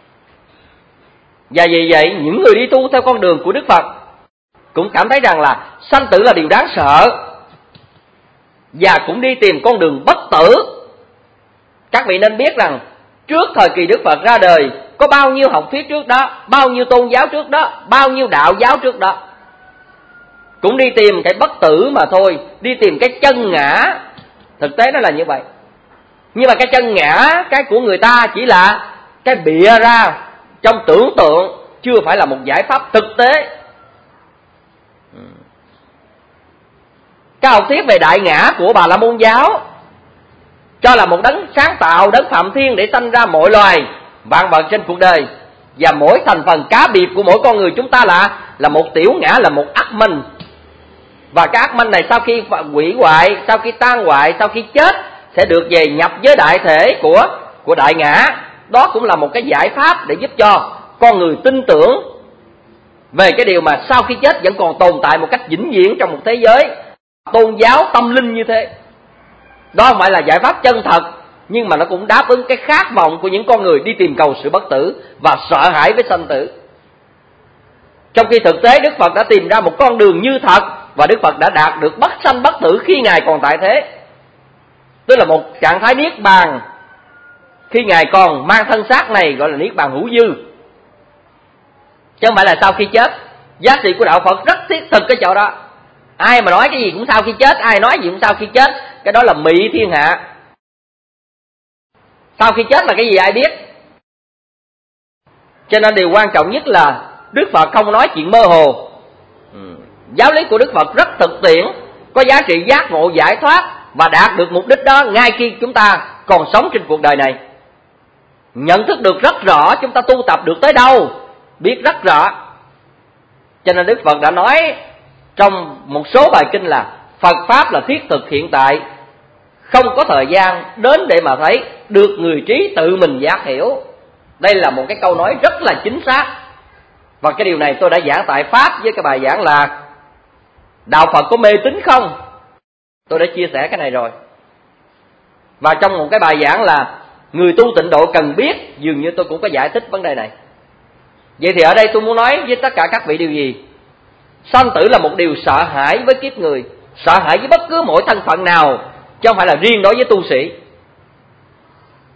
Và vì vậy những người đi tu theo con đường của Đức Phật cũng cảm thấy rằng là sanh tử là điều đáng sợ, và cũng đi tìm con đường bất tử. Các vị nên biết rằng trước thời kỳ Đức Phật ra đời, có bao nhiêu học thuyết trước đó, bao nhiêu tôn giáo trước đó, bao nhiêu đạo giáo trước đó, cũng đi tìm cái bất tử mà thôi, đi tìm cái chân ngã. Thực tế nó là như vậy. Nhưng mà cái chân ngã, cái của người ta chỉ là cái bịa ra trong tưởng tượng, chưa phải là một giải pháp thực tế. Cái học thuyết về đại ngã của Bà La Môn giáo cho là một đấng sáng tạo, đấng phạm thiên để sanh ra mọi loài vạn vật trên cuộc đời, và mỗi thành phần cá biệt của mỗi con người chúng ta là một tiểu ngã, là một ác minh. Và cái ác minh này sau khi hủy hoại, sau khi tan hoại, sau khi chết sẽ được về nhập với đại thể của đại ngã. Đó cũng là một cái giải pháp để giúp cho con người tin tưởng về cái điều mà sau khi chết vẫn còn tồn tại một cách vĩnh viễn trong một thế giới tôn giáo tâm linh như thế. Đó không phải là giải pháp chân thật, nhưng mà nó cũng đáp ứng cái khát vọng của những con người đi tìm cầu sự bất tử và sợ hãi với sanh tử. Trong khi thực tế Đức Phật đã tìm ra một con đường như thật, và Đức Phật đã đạt được bất sanh bất tử khi Ngài còn tại thế. Tức là một trạng thái Niết Bàn khi Ngài còn mang thân xác này, gọi là Niết Bàn hữu dư, chứ không phải là sau khi chết. Giá trị của đạo Phật rất thiết thực cái chỗ đó. Ai mà nói cái gì cũng sau khi chết, ai nói gì cũng sau khi chết, cái đó là mị thiên hạ. Sau khi chết là cái gì ai biết. Cho nên điều quan trọng nhất là Đức Phật không nói chuyện mơ hồ. Giáo lý của Đức Phật rất thực tiễn, có giá trị giác ngộ giải thoát, và đạt được mục đích đó ngay khi chúng ta còn sống trên cuộc đời này. Nhận thức được rất rõ chúng ta tu tập được tới đâu, biết rất rõ. Cho nên Đức Phật đã nói trong một số bài kinh là Phật Pháp là thiết thực hiện tại, không có thời gian đến để mà thấy, được người trí tự mình giác hiểu. Đây là một cái câu nói rất là chính xác. Và cái điều này tôi đã giảng tại Pháp với cái bài giảng là đạo Phật có mê tín không? Tôi đã chia sẻ cái này rồi. Và trong một cái bài giảng là người tu tịnh độ cần biết, dường như tôi cũng có giải thích vấn đề này. Vậy thì ở đây tôi muốn nói với tất cả các vị điều gì? Sanh tử là một điều sợ hãi với kiếp người, sợ hãi với bất cứ mỗi thân phận nào, chứ không phải là riêng đối với tu sĩ.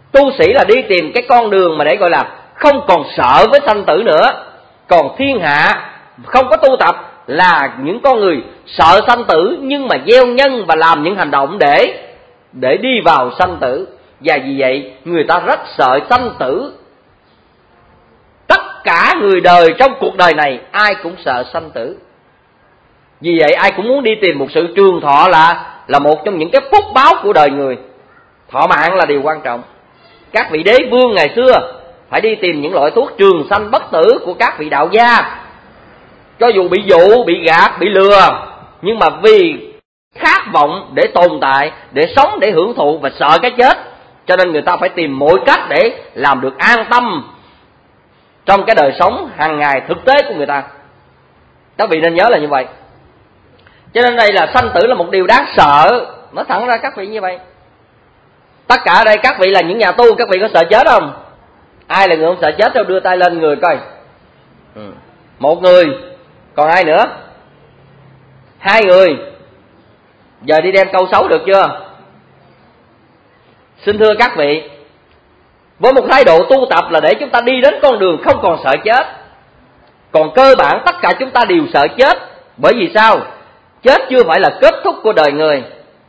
Tu sĩ là đi tìm cái con đường mà để gọi là không còn sợ với sanh tử nữa. Còn thiên hạ không có tu tập là những con người sợ sanh tử, nhưng mà gieo nhân và làm những hành động để đi vào sanh tử. Và vì vậy người ta rất sợ sanh tử. Tất cả người đời trong cuộc đời này ai cũng sợ sanh tử. Vì vậy ai cũng muốn đi tìm một sự trường thọ là một trong những cái phúc báo của đời người. Thọ mạng là điều quan trọng. Các vị đế vương ngày xưa phải đi tìm những loại thuốc trường sanh bất tử của các vị đạo gia. Cho dù bị dụ, bị gạt, bị lừa, nhưng mà vì khát vọng để tồn tại, để sống, để hưởng thụ và sợ cái chết, cho nên người ta phải tìm mọi cách để làm được an tâm trong cái đời sống hàng ngày thực tế của người ta. Các vị nên nhớ là như vậy. Cho nên đây là sanh tử là một điều đáng sợ. Nói thẳng ra các vị như vậy. Tất cả ở đây các vị là những nhà tu, các vị có sợ chết không? Ai là người không sợ chết đâu, đưa tay lên người coi. Một người. Còn ai nữa? Hai người. Giờ đi đem câu xấu được chưa? Xin thưa các vị, với một thái độ tu tập là để chúng ta đi đến con đường không còn sợ chết. Còn cơ bản tất cả chúng ta đều sợ chết. Bởi vì sao? Chết chưa phải là kết thúc của đời người.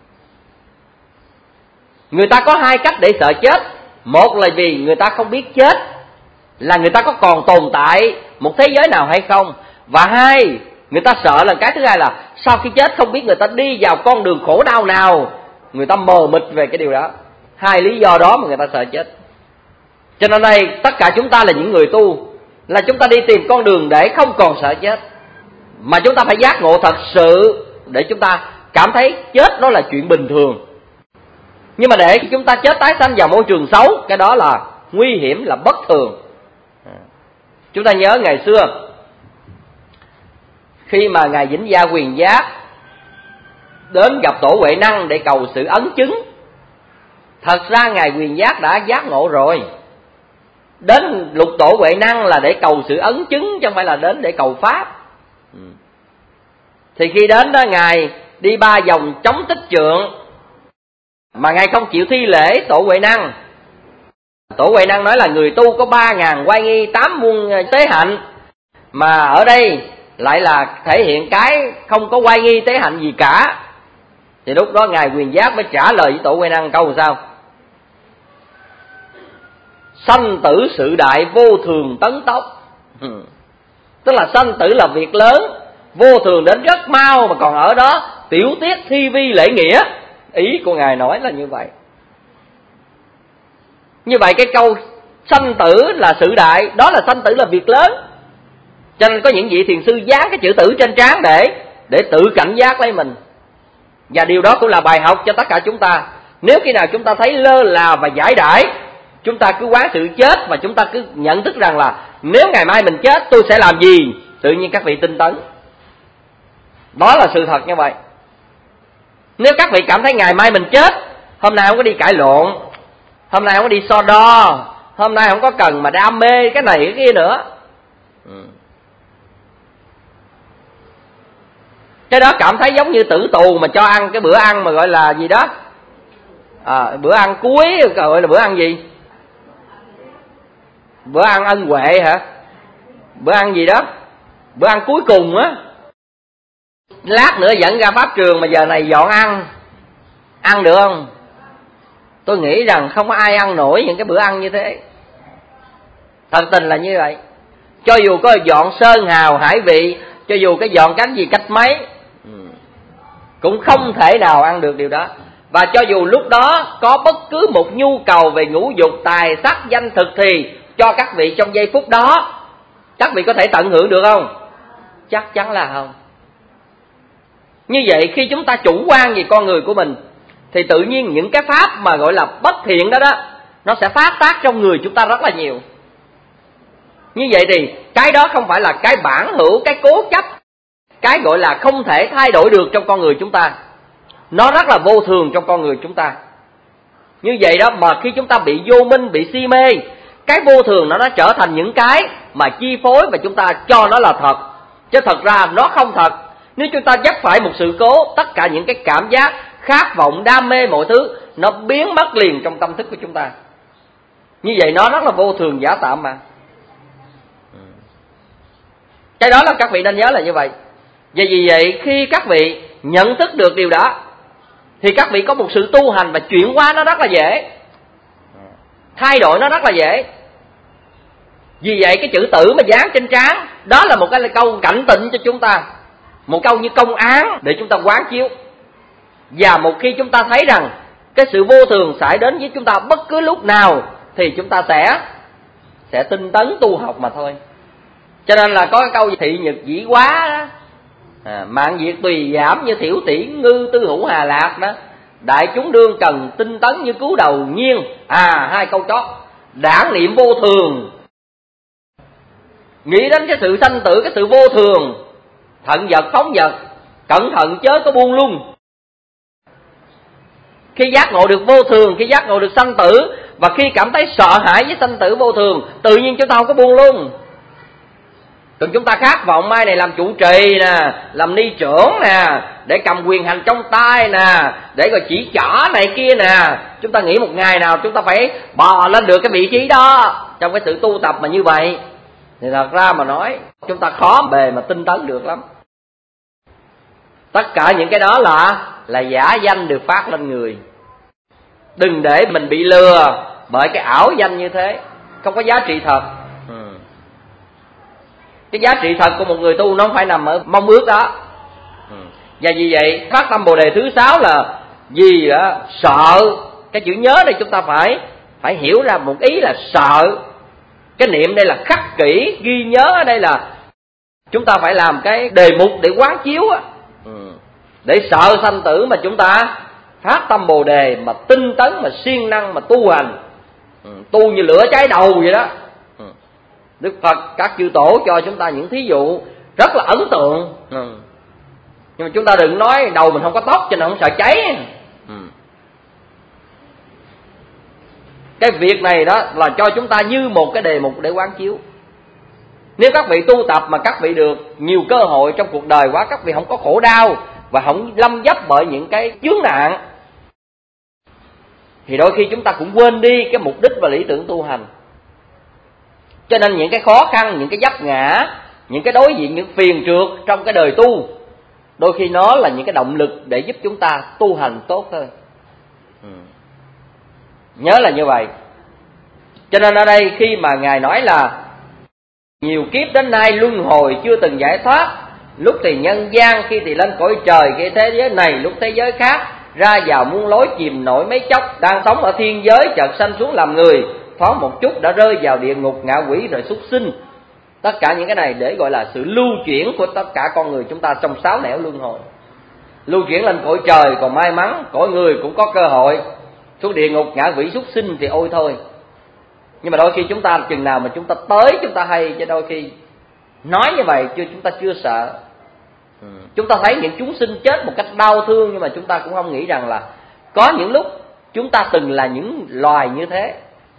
Người ta có hai cách để sợ chết. Một là vì người ta không biết chết, là người ta có còn tồn tại một thế giới nào hay không. Và hai, người ta sợ là cái thứ hai là sau khi chết không biết người ta đi vào con đường khổ đau nào. Người ta mờ mịt về cái điều đó. Hai lý do đó mà người ta sợ chết. Cho nên đây tất cả chúng ta là những người tu, là chúng ta đi tìm con đường để không còn sợ chết. Mà chúng ta phải giác ngộ thật sự để chúng ta cảm thấy chết đó là chuyện bình thường. Nhưng mà để chúng ta chết tái sanh vào môi trường xấu, cái đó là nguy hiểm, là bất thường. Chúng ta nhớ ngày xưa, khi mà Ngài Vĩnh Gia Quyền Giác đến gặp Tổ Huệ Năng để cầu sự ấn chứng, thật ra Ngài Quyền Giác đã giác ngộ rồi. Đến lục Tổ Huệ Năng là để cầu sự ấn chứng, chứ không phải là đến để cầu pháp. Thì khi đến đó Ngài đi 3 vòng chống Tích Trượng, mà Ngài không chịu thi lễ Tổ Huệ Năng. Tổ Huệ Năng nói là người tu có 3.000 oai nghi, 8 muôn tế hạnh, mà ở đây lại là thể hiện cái không có oai nghi tế hạnh gì cả. Thì lúc đó Ngài Quyền Giác mới trả lời với Tổ Huệ Năng câu sao? Sanh tử sự đại vô thường tấn tốc. Tức là sanh tử là việc lớn, vô thường đến rất mau, mà còn ở đó tiểu tiết thi vi lễ nghĩa. Ý của Ngài nói là như vậy. Như vậy cái câu sanh tử là sự đại, đó là sanh tử là việc lớn. Cho nên có những vị thiền sư dán cái chữ tử trên trán để tự cảnh giác lấy mình. Và điều đó cũng là bài học cho tất cả chúng ta. Nếu khi nào chúng ta thấy lơ là và giải đãi, chúng ta cứ quán sự chết, và chúng ta cứ nhận thức rằng là nếu ngày mai mình chết tôi sẽ làm gì, tự nhiên các vị tinh tấn. Đó là sự thật như vậy. Nếu các vị cảm thấy ngày mai mình chết, hôm nay không có đi cãi lộn, hôm nay không có đi so đo, hôm nay không có cần mà đam mê cái này cái kia nữa, cái đó cảm thấy giống như tử tù mà cho ăn cái bữa ăn mà gọi là gì đó, bữa ăn cuối, gọi là bữa ăn gì? Bữa ăn ân huệ hả? Bữa ăn gì đó? Bữa ăn cuối cùng á. Lát nữa dẫn ra pháp trường mà giờ này dọn ăn được không? Tôi nghĩ rằng không có ai ăn nổi những cái bữa ăn như thế. Thật tình là như vậy. Cho dù có dọn sơn hào hải vị, cho dù cái dọn cách gì cách mấy, cũng không thể nào ăn được điều đó. Và cho dù lúc đó có bất cứ một nhu cầu về ngũ dục, tài, sắc, danh, thực thì cho các vị trong giây phút đó, các vị có thể tận hưởng được không? Chắc chắn là không. Như vậy khi chúng ta chủ quan về con người của mình, thì tự nhiên những cái pháp mà gọi là bất thiện đó nó sẽ phát tác trong người chúng ta rất là nhiều. Như vậy thì cái đó không phải là cái bản hữu, cái cố chấp, cái gọi là không thể thay đổi được trong con người chúng ta. Nó rất là vô thường trong con người chúng ta. Như vậy đó mà khi chúng ta bị vô minh, bị si mê, cái vô thường nó trở thành những cái mà chi phối và chúng ta cho nó là thật. Chứ thật ra nó không thật. Nếu chúng ta vấp phải một sự cố, tất cả những cái cảm giác, khát vọng, đam mê mọi thứ nó biến mất liền trong tâm thức của chúng ta. Như vậy nó rất là vô thường giả tạm mà. Cái đó là các vị nên nhớ là như vậy. Và vì vậy khi các vị nhận thức được điều đó thì các vị có một sự tu hành và chuyển hóa nó rất là dễ, thay đổi nó rất là dễ. Vì vậy cái chữ tử mà dán trên trán đó là một cái câu cảnh tỉnh cho chúng ta, một câu như công án để chúng ta quán chiếu. Và một khi chúng ta thấy rằng cái sự vô thường xảy đến với chúng ta bất cứ lúc nào thì chúng ta sẽ tinh tấn tu học mà thôi. Cho nên là có cái câu thị nhật dĩ quá đó, mạng diệt tùy giảm như thiểu tỷ ngư tư hữu hà lạc đó. Đại chúng đương cần tinh tấn như cứu đầu nhiên. Hai câu chót, đản niệm vô thường, nghĩ đến cái sự sanh tử, cái sự vô thường, thận vật phóng vật, cẩn thận chớ có buông lung. Khi giác ngộ được vô thường, khi giác ngộ được sanh tử, và khi cảm thấy sợ hãi với sanh tử vô thường, tự nhiên chúng ta không có buông lung. Còn chúng ta khát vọng mai này làm trụ trì nè, làm ni trưởng nè, để cầm quyền hành trong tay nè, để rồi chỉ trỏ này kia nè. Chúng ta nghĩ một ngày nào chúng ta phải bò lên được cái vị trí đó. Trong cái sự tu tập mà như vậy thì thật ra mà nói chúng ta khó bề mà tinh tấn được lắm. Tất cả những cái đó là giả danh được phát lên người. Đừng để mình bị lừa bởi cái ảo danh như thế, không có giá trị thật. Cái giá trị thật của một người tu nó không phải nằm ở mong ước đó. Và vì vậy phát tâm Bồ Đề thứ 6 là vì sợ. Cái chữ nhớ đây chúng ta phải hiểu ra một ý là sợ. Cái niệm đây là khắc kỷ, ghi nhớ ở đây là chúng ta phải làm cái đề mục để quán chiếu á. Để sợ sanh tử mà chúng ta phát tâm Bồ Đề mà tinh tấn mà siêng năng mà tu hành, tu như lửa cháy đầu vậy đó. Đức Phật, các chư tổ cho chúng ta những thí dụ rất là ấn tượng. Nhưng mà chúng ta đừng nói đầu mình không có tóc cho nên không sợ cháy. Cái việc này đó là cho chúng ta như một cái đề mục để quán chiếu. Nếu các vị tu tập mà các vị được nhiều cơ hội trong cuộc đời quá, các vị không có khổ đau và không lâm dấp bởi những cái chướng nạn, thì đôi khi chúng ta cũng quên đi cái mục đích và lý tưởng tu hành. Cho nên những cái khó khăn, những cái vấp ngã, những cái đối diện, những phiền trượt trong cái đời tu, đôi khi nó là những cái động lực để giúp chúng ta tu hành tốt hơn. Nhớ là như vậy. Cho nên ở đây khi mà Ngài nói là nhiều kiếp đến nay luân hồi chưa từng giải thoát, lúc thì nhân gian, khi thì lên cõi trời, khi thế giới này, lúc thế giới khác, ra vào muôn lối chìm nổi mấy chốc, đang sống ở thiên giới chợt sanh xuống làm người, thoáng một chút đã rơi vào địa ngục, ngạ quỷ rồi súc sinh. Tất cả những cái này để gọi là sự lưu chuyển của tất cả con người chúng ta trong 6 nẻo luân hồi. Lưu chuyển lên cõi trời còn may mắn, cõi người cũng có cơ hội, xuống địa ngục ngạ quỷ súc sinh thì ôi thôi. Nhưng mà đôi khi chúng ta chừng nào mà chúng ta tới chúng ta hay, chứ đôi khi nói như vậy chúng ta chưa sợ. Chúng ta thấy những chúng sinh chết một cách đau thương, nhưng mà chúng ta cũng không nghĩ rằng là có những lúc chúng ta từng là những loài như thế.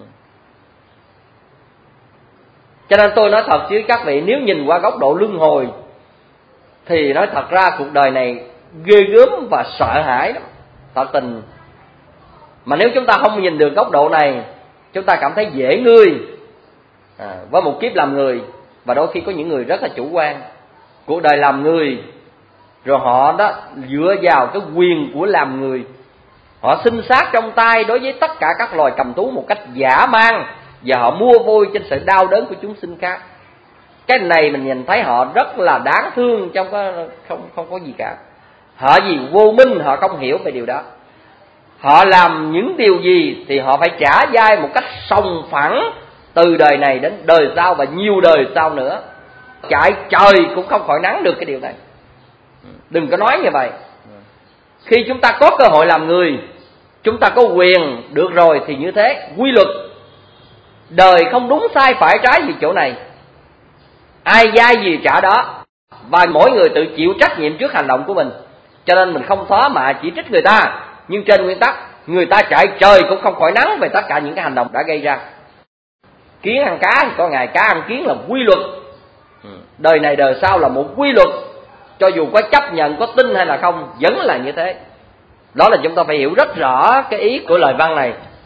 Cho nên tôi nói thật với các vị, nếu nhìn qua góc độ luân hồi thì nói thật ra cuộc đời này ghê gớm và sợ hãi lắm, thật tình. Mà nếu chúng ta không nhìn được góc độ này, chúng ta cảm thấy dễ ngươi với một kiếp làm người. Và đôi khi có những người rất là chủ quan, cuộc đời làm người rồi họ đó dựa vào cái quyền của làm người, họ sinh sát trong tay đối với tất cả các loài cầm thú một cách dã man, và họ mua vui trên sự đau đớn của chúng sinh khác. Cái này mình nhìn thấy họ rất là đáng thương, trong không có gì cả. Họ vì vô minh, họ không hiểu về điều đó. Họ làm những điều gì thì họ phải trả dai một cách sòng phẳng từ đời này đến đời sau và nhiều đời sau nữa. Chạy trời cũng không khỏi nắng được cái điều này. Đừng có nói như vậy. Khi chúng ta có cơ hội làm người, chúng ta có quyền được rồi thì như thế. Quy luật đời không đúng sai phải trái gì chỗ này, ai dai gì trả đó, và mỗi người tự chịu trách nhiệm trước hành động của mình. Cho nên mình không thóa mạ chỉ trích người ta, nhưng trên nguyên tắc người ta chạy trời cũng không khỏi nắng về tất cả những cái hành động đã gây ra. Kiến ăn cá thì có ngày cá ăn kiến là quy luật. Đời này đời sau là một quy luật, cho dù có chấp nhận, có tin hay là không, vẫn là như thế. Đó là chúng ta phải hiểu rất rõ cái ý của lời văn này.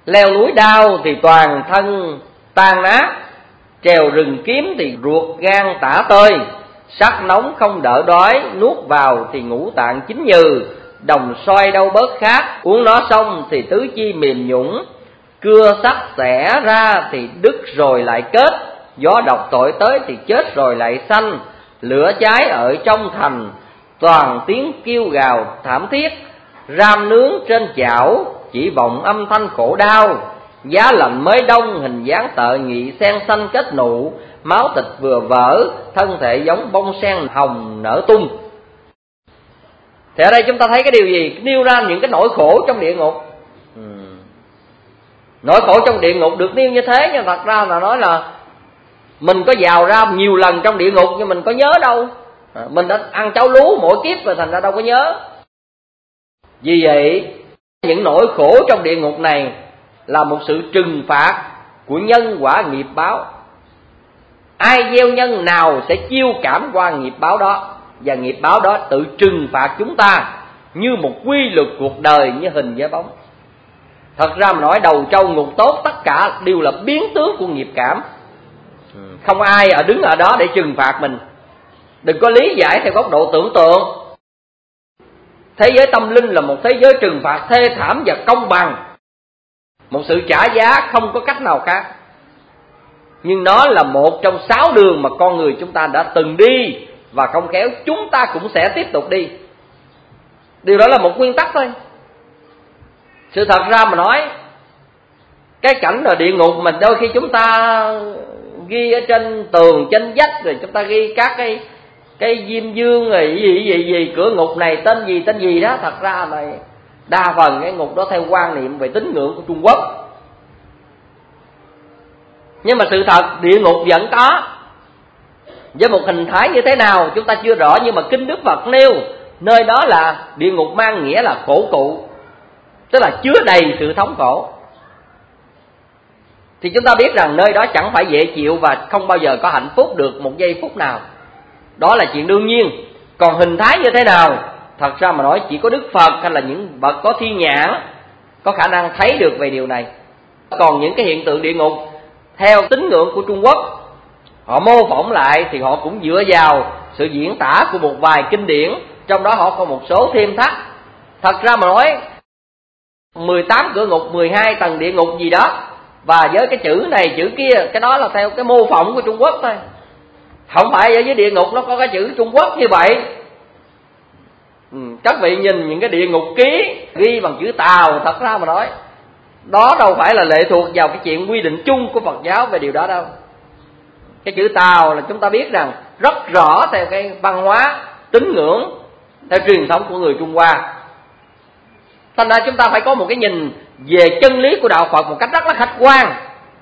leo núi đao thì toàn thân tan nát, trèo rừng kiếm thì ruột gan tả tơi, sắc nóng không đỡ đói, nuốt vào thì ngũ tạng chín nhừ, đồng soi đâu bớt khát, uống nó xong thì tứ chi mềm nhũn, cưa sắt xẻ ra thì đứt rồi lại kết, gió độc tội tới thì chết rồi lại sanh, lửa cháy ở trong thành, toàn tiếng kêu gào thảm thiết, ram nướng trên chảo chỉ vọng âm thanh khổ đau, giá lạnh mới đông hình dáng tợ nghị sen xanh kết nụ, máu thịt vừa vỡ, thân thể giống bông sen hồng nở tung. Thì ở đây chúng ta thấy cái điều gì? Nêu ra những cái nỗi khổ trong địa ngục. Nỗi khổ trong địa ngục được nêu như thế, nhưng thật ra là nói là mình có vào ra nhiều lần trong địa ngục nhưng mình có nhớ đâu. Mình đã ăn cháo lú mỗi kiếp rồi thành ra đâu có nhớ. Vì vậy những nỗi khổ trong địa ngục này là một sự trừng phạt của nhân quả nghiệp báo. Ai gieo nhân nào sẽ chiêu cảm qua nghiệp báo đó, và nghiệp báo đó tự trừng phạt chúng ta như một quy luật cuộc đời, như hình với bóng. Thật ra mà nói đầu trâu ngục tốt tất cả đều là biến tướng của nghiệp cảm. Không ai đứng ở đó để trừng phạt mình. Đừng có lý giải theo góc độ tưởng tượng. Thế giới tâm linh là một thế giới trừng phạt thê thảm và công bằng, một sự trả giá không có cách nào khác. Nhưng nó là một trong 6 đường mà con người chúng ta đã từng đi, và không khéo chúng ta cũng sẽ tiếp tục đi. Điều đó là một nguyên tắc thôi. Sự thật ra mà nói, cái cảnh ở địa ngục mình đôi khi chúng ta ghi ở trên tường, trên vách, rồi chúng ta ghi các cái diêm dương rồi gì cửa ngục này tên gì đó. Thật ra là đa phần cái ngục đó theo quan niệm về tín ngưỡng của Trung Quốc. Nhưng mà sự thật địa ngục vẫn có, với một hình thái như thế nào chúng ta chưa rõ. Nhưng mà kinh Đức Phật nêu nơi đó là địa ngục mang nghĩa là khổ cụ, tức là chứa đầy sự thống khổ. Thì chúng ta biết rằng nơi đó chẳng phải dễ chịu và không bao giờ có hạnh phúc được một giây phút nào. Đó là chuyện đương nhiên. Còn hình thái như thế nào, thật ra mà nói chỉ có Đức Phật hay là những bậc có thiên nhãn có khả năng thấy được về điều này. Còn những cái hiện tượng địa ngục theo tín ngưỡng của Trung Quốc, họ mô phỏng lại thì họ cũng dựa vào sự diễn tả của một vài kinh điển, trong đó họ có một số thêm thắt. Thật ra mà nói 18 cửa ngục, 12 tầng địa ngục gì đó, và với cái chữ này chữ kia, cái đó là theo cái mô phỏng của Trung Quốc thôi. Không phải ở dưới địa ngục nó có cái chữ Trung Quốc như vậy. Các vị nhìn những cái địa ngục ký ghi bằng chữ Tàu, thật ra mà nói đó đâu phải là lệ thuộc vào cái chuyện quy định chung của Phật giáo về điều đó đâu. Cái chữ Tàu là chúng ta biết rằng rất rõ theo cái văn hóa tín ngưỡng, theo truyền thống của người Trung Hoa. Thành ra chúng ta phải có một cái nhìn về chân lý của đạo Phật một cách rất là khách quan.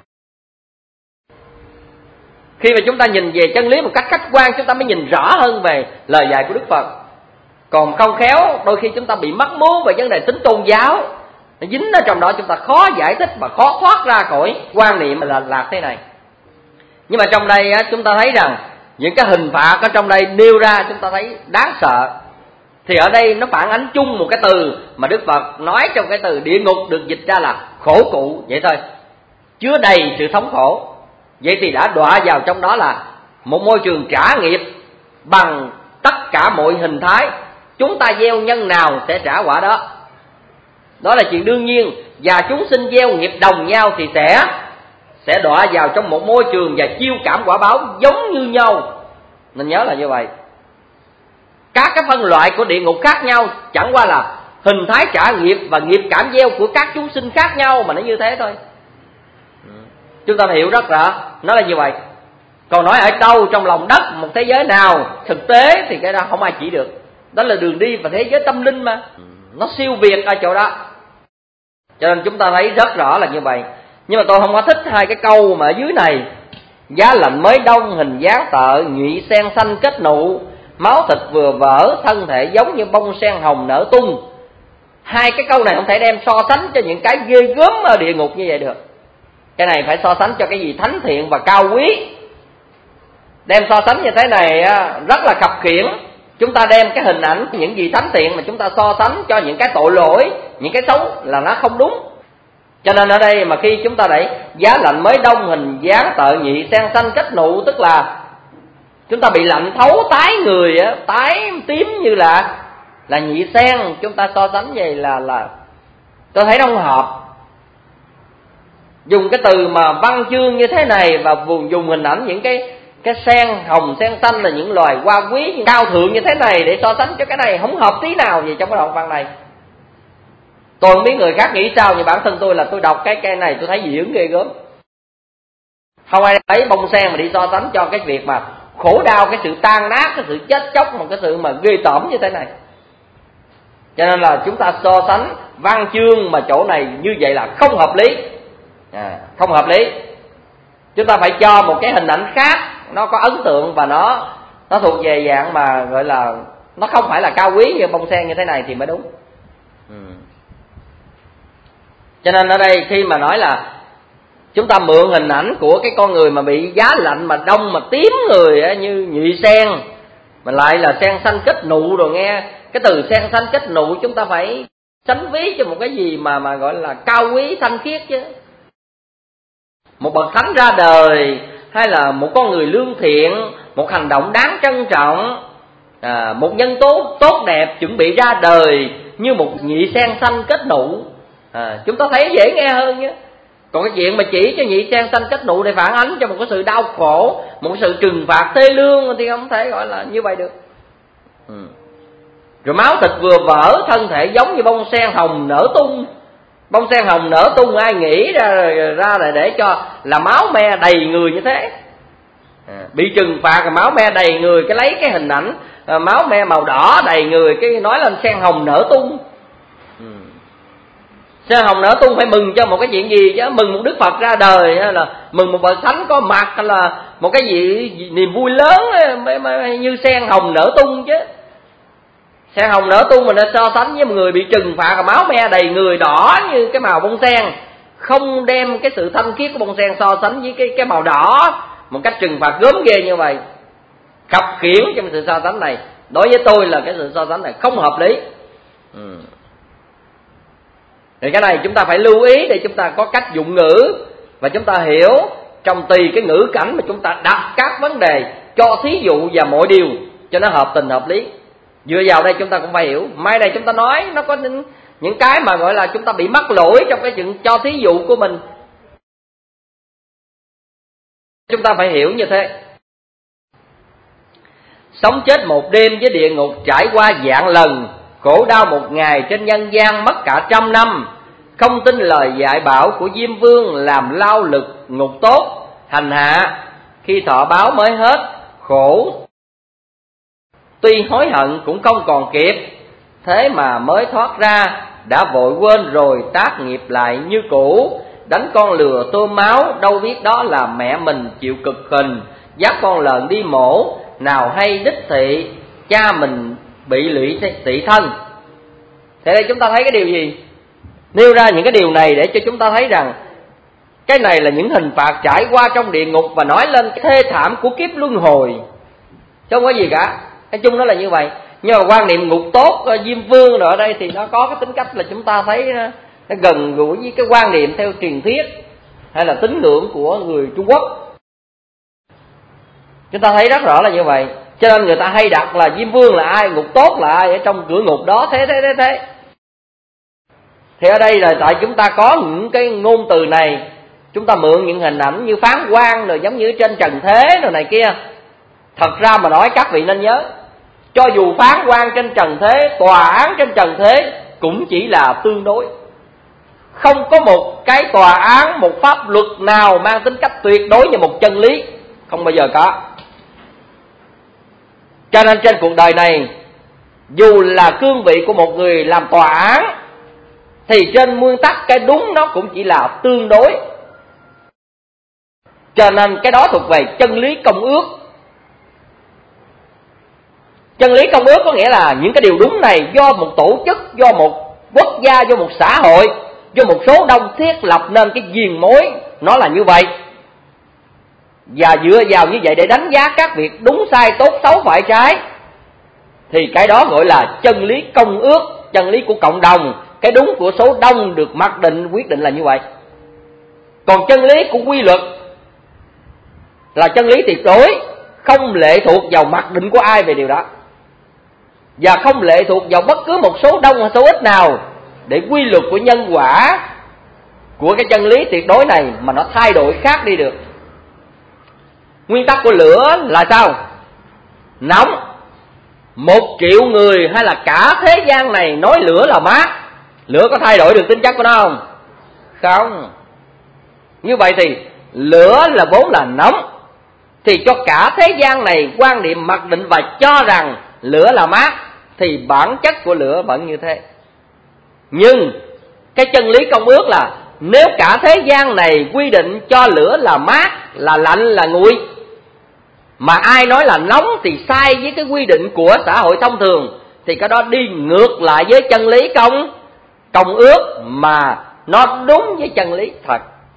Khi mà chúng ta nhìn về chân lý một cách khách quan, chúng ta mới nhìn rõ hơn về lời dạy của Đức Phật. Còn không khéo đôi khi chúng ta bị mắc mưu về vấn đề tính tôn giáo, nó dính ở trong đó, chúng ta khó giải thích và khó thoát ra khỏi quan niệm là lạc thế này. Nhưng mà trong đây chúng ta thấy rằng những cái hình phạt ở trong đây nêu ra chúng ta thấy đáng sợ. Thì ở đây nó phản ánh chung một cái từ mà Đức Phật nói trong cái từ địa ngục được dịch ra là khổ cụ, vậy thôi, chứa đầy sự thống khổ. Vậy thì đã đọa vào trong đó là một môi trường trả nghiệp bằng tất cả mọi hình thái. Chúng ta gieo nhân nào sẽ trả quả đó. Đó là chuyện đương nhiên. Và chúng sinh gieo nghiệp đồng nhau thì sẽ đọa vào trong một môi trường và chiêu cảm quả báo giống như nhau. Nên nhớ là như vậy. Các cái phân loại của địa ngục khác nhau, chẳng qua là hình thái trả nghiệp và nghiệp cảm gieo của các chúng sinh khác nhau mà nó như thế thôi. Chúng ta hiểu rất rõ, nó là như vậy. Còn nói ở đâu trong lòng đất, một thế giới nào thực tế thì cái đó không ai chỉ được. Đó là đường đi và thế giới tâm linh mà. Nó siêu việt ở chỗ đó. Cho nên chúng ta thấy rất rõ là như vậy. Nhưng mà tôi không có thích hai cái câu mà ở dưới này: giá lạnh mới đông, hình dáng tợ, nhụy sen xanh kết nụ, máu thịt vừa vỡ, thân thể giống như bông sen hồng nở tung. Hai cái câu này không thể đem so sánh cho những cái ghê gớm ở địa ngục như vậy được. Cái này phải so sánh cho cái gì thánh thiện và cao quý. Đem so sánh như thế này rất là khập khiễng. Chúng ta đem cái hình ảnh những gì thánh thiện mà chúng ta so sánh cho những cái tội lỗi, những cái xấu là nó không đúng. Cho nên ở đây mà khi chúng ta đẩy giá lạnh mới đông hình dáng tợ nhị sen xanh cách nụ, tức là chúng ta bị lạnh thấu tái người á, tái tím như là nhị sen. Chúng ta so sánh vậy là tôi thấy nó không hợp. Dùng cái từ mà văn chương như thế này và dùng hình ảnh những cái sen hồng sen xanh là những loài hoa quý cao thượng như thế này để so sánh cho cái này không hợp tí nào gì trong cái đoạn văn này. Tôi không biết người khác nghĩ sao, nhưng bản thân tôi là tôi đọc cái này tôi thấy dị ứng ghê gớm. Không ai thấy bông sen mà đi so sánh cho cái việc mà khổ đau, cái sự tan nát, cái sự chết chóc, một cái sự mà ghê tởm như thế này. Cho nên là chúng ta so sánh văn chương mà chỗ này như vậy là không hợp lý. Không hợp lý. Chúng ta phải cho một cái hình ảnh khác, nó có ấn tượng và nó thuộc về dạng mà gọi là nó không phải là cao quý như bông sen như thế này thì mới đúng. Cho nên ở đây khi mà nói là chúng ta mượn hình ảnh của cái con người mà bị giá lạnh mà đông mà tím người á, như nhị sen, mà lại là sen xanh kết nụ rồi, nghe cái từ sen xanh kết nụ chúng ta phải sánh ví cho một cái gì mà gọi là cao quý thanh khiết chứ. Một bậc thánh ra đời, hay là một con người lương thiện, một hành động đáng trân trọng, một nhân tố tốt đẹp chuẩn bị ra đời như một nhị sen xanh kết nụ, chúng ta thấy dễ nghe hơn nhé. Còn cái chuyện mà chỉ cho nhị sen xanh kết nụ để phản ánh cho một cái sự đau khổ, một cái sự trừng phạt thê lương thì không thể gọi là như vậy được. Rồi máu thịt vừa vỡ, thân thể giống như bông sen hồng nở tung. Bông sen hồng nở tung ai nghĩ ra để cho là máu me đầy người như thế. Bị trừng phạt rồi máu me đầy người, cái lấy cái hình ảnh máu me màu đỏ đầy người, cái nói lên sen hồng nở tung. Sen hồng nở tung phải mừng cho một cái chuyện gì chứ, mừng một Đức Phật ra đời, hay là mừng một bậc thánh có mặt, hay là một cái gì niềm vui lớn như sen hồng nở tung chứ. Sen hồng nở tung mình đã so sánh với một người bị trừng phạt và máu me đầy người đỏ như cái màu bông sen, không đem cái sự thanh khiết của bông sen so sánh với cái màu đỏ một cách trừng phạt gớm ghê như vậy. Khập khiễng trong sự so sánh này, đối với tôi là cái sự so sánh này không hợp lý. Thì cái này chúng ta phải lưu ý để chúng ta có cách dụng ngữ và chúng ta hiểu trong tùy cái ngữ cảnh mà chúng ta đặt các vấn đề, cho thí dụ và mọi điều cho nó hợp tình hợp lý. Dựa vào đây chúng ta cũng phải hiểu. Mai này chúng ta nói nó có những cái mà gọi là chúng ta bị mắc lỗi trong cái chuyện cho thí dụ của mình. Chúng ta phải hiểu như thế. Sống chết một đêm với địa ngục, trải qua vạn lần khổ đau một ngày trên nhân gian, mất cả 100 năm. Không tin lời dạy bảo của Diêm Vương, làm lao lực ngục tốt hành hạ, khi thọ báo mới hết khổ. Tuy hối hận cũng không còn kịp, thế mà mới thoát ra đã vội quên rồi tác nghiệp lại như cũ. Đánh con lừa tôm máu, đâu biết đó là mẹ mình chịu cực hình. Dắt con lợn đi mổ, nào hay đích thị cha mình bị lụy tị thân. Thế đây chúng ta thấy cái điều gì? Nêu ra những cái điều này để cho chúng ta thấy rằng cái này là những hình phạt trải qua trong địa ngục và nói lên cái thê thảm của kiếp luân hồi, chứ không có gì cả. Nói chung nó là như vậy. Nhưng mà quan niệm ngục tốt Diêm Vương rồi ở đây thì nó có cái tính cách là chúng ta thấy nó gần gũi với cái quan niệm theo truyền thuyết hay là tín ngưỡng của người Trung Quốc. Chúng ta thấy rất rõ là như vậy. Cho nên người ta hay đặt là Diêm Vương là ai, ngục tốt là ai ở trong cửa ngục đó, thế. Thì ở đây là tại chúng ta có những cái ngôn từ này, chúng ta mượn những hình ảnh như phán quan rồi giống như trên trần thế rồi này kia. Thật ra mà nói các vị nên nhớ, cho dù phán quan trên trần thế, tòa án trên trần thế cũng chỉ là tương đối. Không có một cái tòa án, một pháp luật nào mang tính cách tuyệt đối như một chân lý, không bao giờ có. Cho nên trên cuộc đời này, dù là cương vị của một người làm tòa án, thì trên nguyên tắc cái đúng nó cũng chỉ là tương đối. Cho nên cái đó thuộc về chân lý công ước. Chân lý công ước có nghĩa là những cái điều đúng này do một tổ chức, do một quốc gia, do một xã hội, do một số đông thiết lập nên cái viền mối nó là như vậy. Và dựa vào như vậy để đánh giá các việc đúng sai, tốt xấu, phải trái, thì cái đó gọi là chân lý công ước, chân lý của cộng đồng, cái đúng của số đông được mặc định quyết định là như vậy. Còn chân lý của quy luật là chân lý tuyệt đối, không lệ thuộc vào mặc định của ai về điều đó, và không lệ thuộc vào bất cứ một số đông hay số ít nào để quy luật của nhân quả của cái chân lý tuyệt đối này mà nó thay đổi khác đi được. Nguyên tắc của lửa là sao? Nóng. 1 triệu người hay là cả thế gian này nói lửa là mát, lửa có thay đổi được tính chất của nó không? Không. Như vậy thì lửa là vốn là nóng, thì cho cả thế gian này quan niệm mặc định và cho rằng lửa là mát, thì bản chất của lửa vẫn như thế. Nhưng cái chân lý công ước là nếu cả thế gian này quy định cho lửa là mát, là lạnh, là nguội, mà ai nói là nóng thì sai với cái quy định của xã hội thông thường, thì cái đó đi ngược lại với chân lý công ước, mà nó đúng với chân lý thật.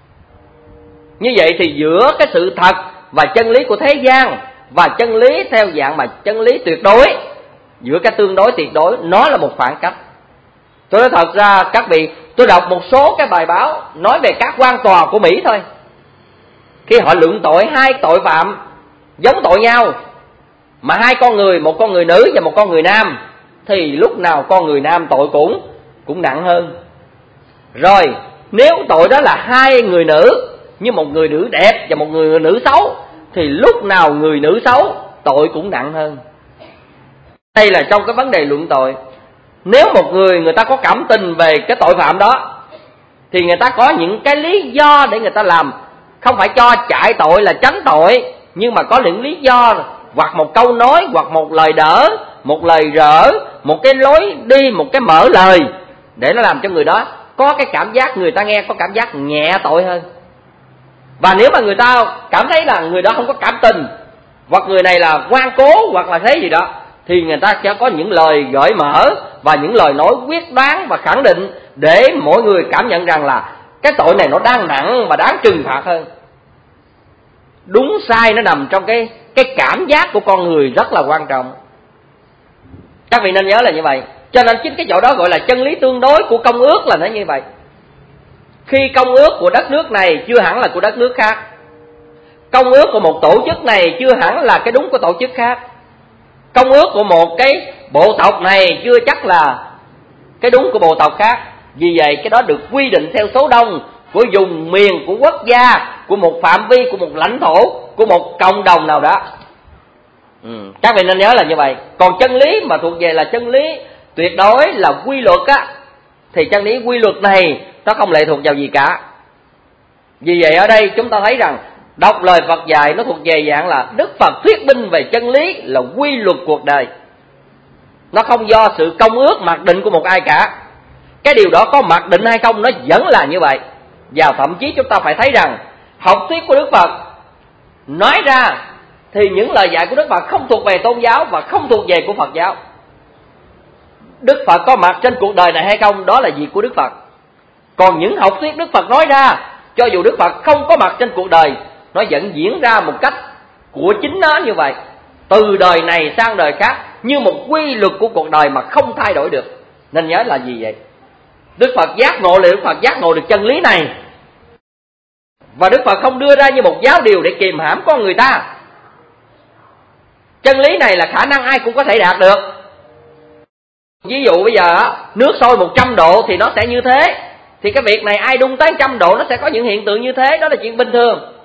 Như vậy thì giữa cái sự thật và chân lý của thế gian và chân lý theo dạng mà chân lý tuyệt đối, giữa cái tương đối tuyệt đối, nó là một khoảng cách. Tôi nói thật ra các vị, tôi đọc một số cái bài báo nói về các quan tòa của Mỹ thôi, khi họ luận tội hai tội phạm giống tội nhau, mà hai con người, một con người nữ và một con người nam, thì lúc nào con người nam tội cũng nặng hơn. Rồi nếu tội đó là hai người nữ, như một người nữ đẹp và một người nữ xấu, thì lúc nào người nữ xấu tội cũng nặng hơn. Đây là trong cái vấn đề luận tội. Nếu một người ta có cảm tình về cái tội phạm đó, thì người ta có những cái lý do để người ta làm, không phải cho chạy tội là tránh tội, nhưng mà có những lý do, hoặc một câu nói, hoặc một lời đỡ, một lời rỡ, một cái lối đi, một cái mở lời, để nó làm cho người đó có cái cảm giác, người ta nghe có cảm giác nhẹ tội hơn. Và nếu mà người ta cảm thấy là người đó không có cảm tình, hoặc người này là ngoan cố, hoặc là thế gì đó, thì người ta sẽ có những lời gợi mở và những lời nói quyết đoán và khẳng định, để mọi người cảm nhận rằng là cái tội này nó đang nặng và đáng trừng phạt hơn. Đúng sai nó nằm trong cái cảm giác của con người rất là quan trọng. Các vị nên nhớ là như vậy. Cho nên chính cái chỗ đó gọi là chân lý tương đối của công ước là nó như vậy. Khi công ước của đất nước này chưa hẳn là của đất nước khác, công ước của một tổ chức này chưa hẳn là cái đúng của tổ chức khác, công ước của một cái bộ tộc này chưa chắc là cái đúng của bộ tộc khác. Vì vậy cái đó được quy định theo số đông của vùng miền, của quốc gia, của một phạm vi, của một lãnh thổ, của một cộng đồng nào đó. Các vị nên nhớ là như vậy. Còn chân lý mà thuộc về là chân lý tuyệt đối, là quy luật á, thì chân lý quy luật này nó không lệ thuộc vào gì cả. Vì vậy ở đây chúng ta thấy rằng đọc lời Phật dạy nó thuộc về dạng là Đức Phật thuyết minh về chân lý là quy luật cuộc đời. Nó không do sự công ước mặc định của một ai cả. Cái điều đó có mặc định hay không nó vẫn là như vậy. Và thậm chí chúng ta phải thấy rằng học thuyết của Đức Phật nói ra thì những lời dạy của Đức Phật không thuộc về tôn giáo và không thuộc về của Phật giáo. Đức Phật có mặt trên cuộc đời này hay không, đó là việc của Đức Phật. Còn những học thuyết Đức Phật nói ra, cho dù Đức Phật không có mặt trên cuộc đời, nó vẫn diễn ra một cách của chính nó như vậy, từ đời này sang đời khác, như một quy luật của cuộc đời mà không thay đổi được. Nên nhớ là gì vậy? Đức Phật giác ngộ là Đức Phật giác ngộ được chân lý này, và Đức Phật không đưa ra như một giáo điều để kìm hãm con người ta. Chân lý này là khả năng ai cũng có thể đạt được. Ví dụ bây giờ nước sôi 100 độ thì nó sẽ như thế, thì cái việc này ai đun tới 100 độ nó sẽ có những hiện tượng như thế, đó là chuyện bình thường.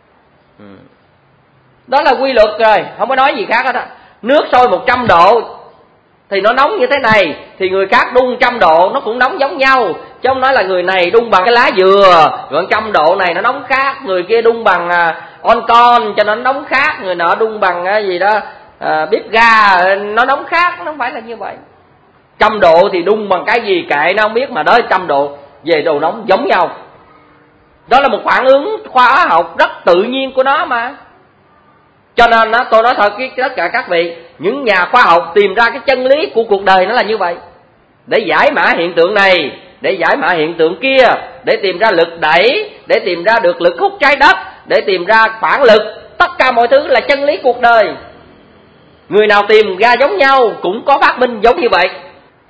Đó là quy luật rồi, không có nói gì khác hết á. Nước sôi 100 độ thì nó nóng như thế này, thì người khác đun 100 độ nó cũng nóng giống nhau. Chứ không nói là người này đun bằng cái lá dừa, rồi 100 độ này nó nóng khác, người kia đun bằng on-con cho nó nóng khác, người nọ đun bằng gì đó bếp ga nó nóng khác. Nó không phải là như vậy. 100 độ thì đun bằng cái gì kệ nó không biết, mà đó 100 độ về đồ nóng giống nhau. Đó là một phản ứng khoa học rất tự nhiên của nó mà. Cho nên tôi nói thật với tất cả các vị, những nhà khoa học tìm ra cái chân lý của cuộc đời nó là như vậy, để giải mã hiện tượng này, để giải mã hiện tượng kia, để tìm ra lực đẩy, để tìm ra được lực hút trái đất, để tìm ra phản lực. Tất cả mọi thứ là chân lý cuộc đời. Người nào tìm ra giống nhau cũng có phát minh giống như vậy.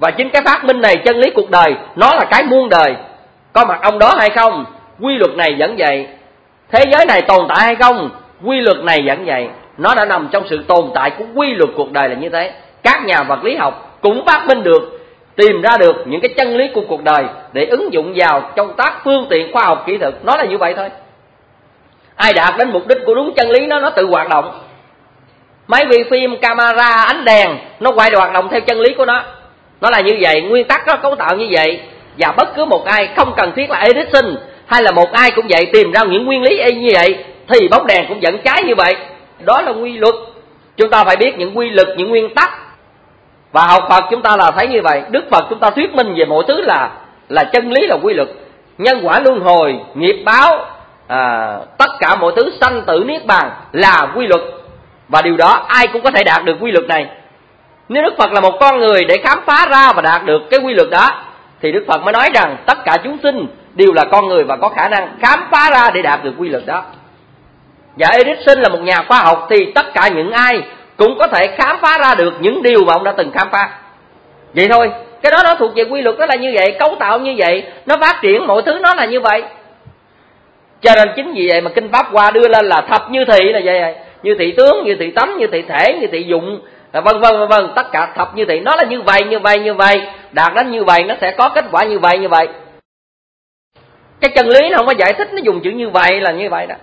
Và chính cái phát minh này, chân lý cuộc đời, nó là cái muôn đời. Có mặt ông đó hay không, quy luật này vẫn vậy. Thế giới này tồn tại hay không, quy luật này vẫn vậy. Nó đã nằm trong sự tồn tại của quy luật cuộc đời là như thế. Các nhà vật lý học cũng phát minh được, tìm ra được những cái chân lý của cuộc đời để ứng dụng vào trong các phương tiện khoa học kỹ thuật. Nó là như vậy thôi. Ai đạt đến mục đích của đúng chân lý nó tự hoạt động. Máy vi phim, camera, ánh đèn, nó quay hoạt động theo chân lý của nó. Nó là như vậy, nguyên tắc nó cấu tạo như vậy. Và bất cứ một ai, không cần thiết là Edison hay là một ai cũng vậy, tìm ra những nguyên lý như vậy thì bóng đèn cũng vẫn cháy như vậy. Đó là quy luật. Chúng ta phải biết những quy luật, những nguyên tắc. Và học Phật chúng ta là thấy như vậy. Đức Phật chúng ta thuyết minh về mọi thứ là chân lý, là quy luật. Nhân quả luân hồi, nghiệp báo, tất cả mọi thứ sanh tử niết bàn là quy luật. Và điều đó ai cũng có thể đạt được quy luật này. Nếu Đức Phật là một con người để khám phá ra và đạt được cái quy luật đó, thì Đức Phật mới nói rằng tất cả chúng sinh đều là con người và có khả năng khám phá ra để đạt được quy luật đó. Và Edison là một nhà khoa học thì tất cả những ai cũng có thể khám phá ra được những điều mà ông đã từng khám phá. Vậy thôi, cái đó nó thuộc về quy luật, nó là như vậy, cấu tạo như vậy, nó phát triển mọi thứ nó là như vậy. Cho nên chính vì vậy mà Kinh Pháp Hoa đưa lên là thập như thị là vậy. Như thị tướng, như thị tánh, như thị thể, như thị dụng, vân vân, tất cả thập như thị nó là như vậy, đạt đến như vậy nó sẽ có kết quả như vậy. Cái chân lý nó không có giải thích, nó dùng chữ như vậy là như vậy đó.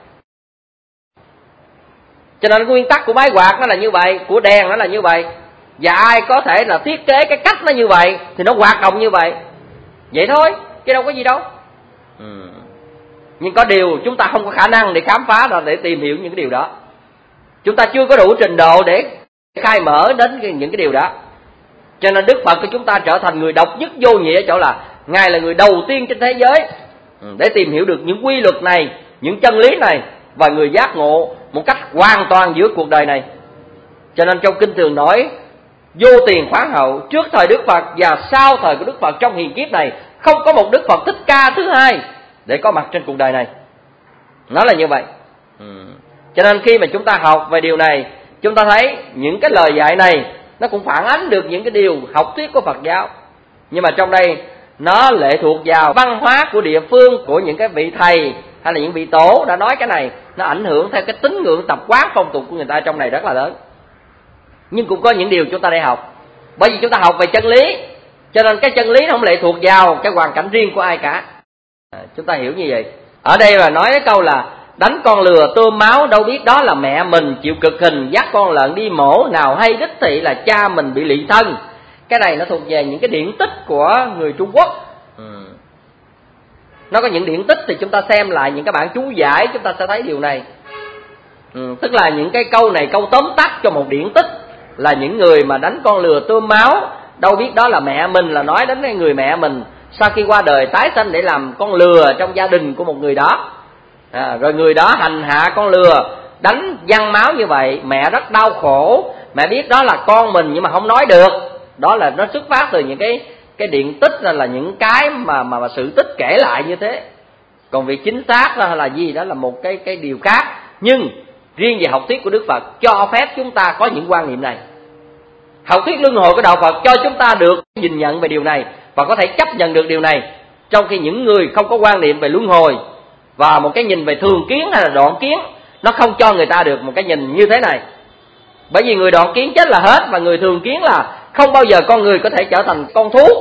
Cho nên nguyên tắc của máy quạt nó là như vậy, của đèn nó là như vậy. Và ai có thể là thiết kế cái cách nó như vậy thì nó hoạt động như vậy. Vậy thôi, chứ đâu có gì đâu. Nhưng có điều chúng ta không có khả năng để khám phá ra, để tìm hiểu những cái điều đó. Chúng ta chưa có đủ trình độ để khai mở đến những cái điều đó. Cho nên Đức Phật của chúng ta trở thành người độc nhất vô nhị ở chỗ là Ngài là người đầu tiên trên thế giới để tìm hiểu được những quy luật này, những chân lý này, và người giác ngộ một cách hoàn toàn giữa cuộc đời này. Cho nên trong kinh thường nói vô tiền khoáng hậu, trước thời Đức Phật và sau thời của Đức Phật trong hiền kiếp này không có một Đức Phật Thích Ca thứ hai để có mặt trên cuộc đời này. Nó là như vậy. Cho nên khi mà chúng ta học về điều này, chúng ta thấy những cái lời dạy này nó cũng phản ánh được những cái điều học thuyết của Phật giáo. Nhưng mà trong đây nó lệ thuộc vào văn hóa của địa phương, của những cái vị thầy hay là những vị tổ đã nói cái này, nó ảnh hưởng theo cái tín ngưỡng tập quán phong tục của người ta trong này rất là lớn. Nhưng cũng có những điều chúng ta để học, bởi vì chúng ta học về chân lý, cho nên cái chân lý nó không lệ thuộc vào cái hoàn cảnh riêng của ai cả. Chúng ta hiểu như vậy. Ở đây là nói cái câu là đánh con lừa tươm máu, đâu biết đó là mẹ mình chịu cực hình, dắt con lợn đi mổ, nào hay đích thị là cha mình bị lỵ thân. Cái này nó thuộc về những cái điển tích của người Trung Quốc. Nó có những điển tích thì chúng ta xem lại những cái bản chú giải, chúng ta sẽ thấy điều này. Tức là những cái câu này câu tóm tắt cho một điển tích, là những người mà đánh con lừa tươm máu, đâu biết đó là mẹ mình, là nói đến cái người mẹ mình sau khi qua đời tái sanh để làm con lừa trong gia đình của một người đó. Rồi người đó hành hạ con lừa, đánh văng máu như vậy, mẹ rất đau khổ, mẹ biết đó là con mình nhưng mà không nói được. Đó là nó xuất phát từ những cái điển tích, là những cái mà sự tích kể lại như thế. Còn việc chính xác là gì đó là một cái điều khác. Nhưng riêng về học thuyết của Đức Phật cho phép chúng ta có những quan niệm này. Học thuyết luân hồi của đạo Phật cho chúng ta được nhìn nhận về điều này và có thể chấp nhận được điều này, trong khi những người không có quan niệm về luân hồi và một cái nhìn về thường kiến hay là đoạn kiến, nó không cho người ta được một cái nhìn như thế này. Bởi vì người đoạn kiến chết là hết, và người thường kiến là không bao giờ con người có thể trở thành con thú.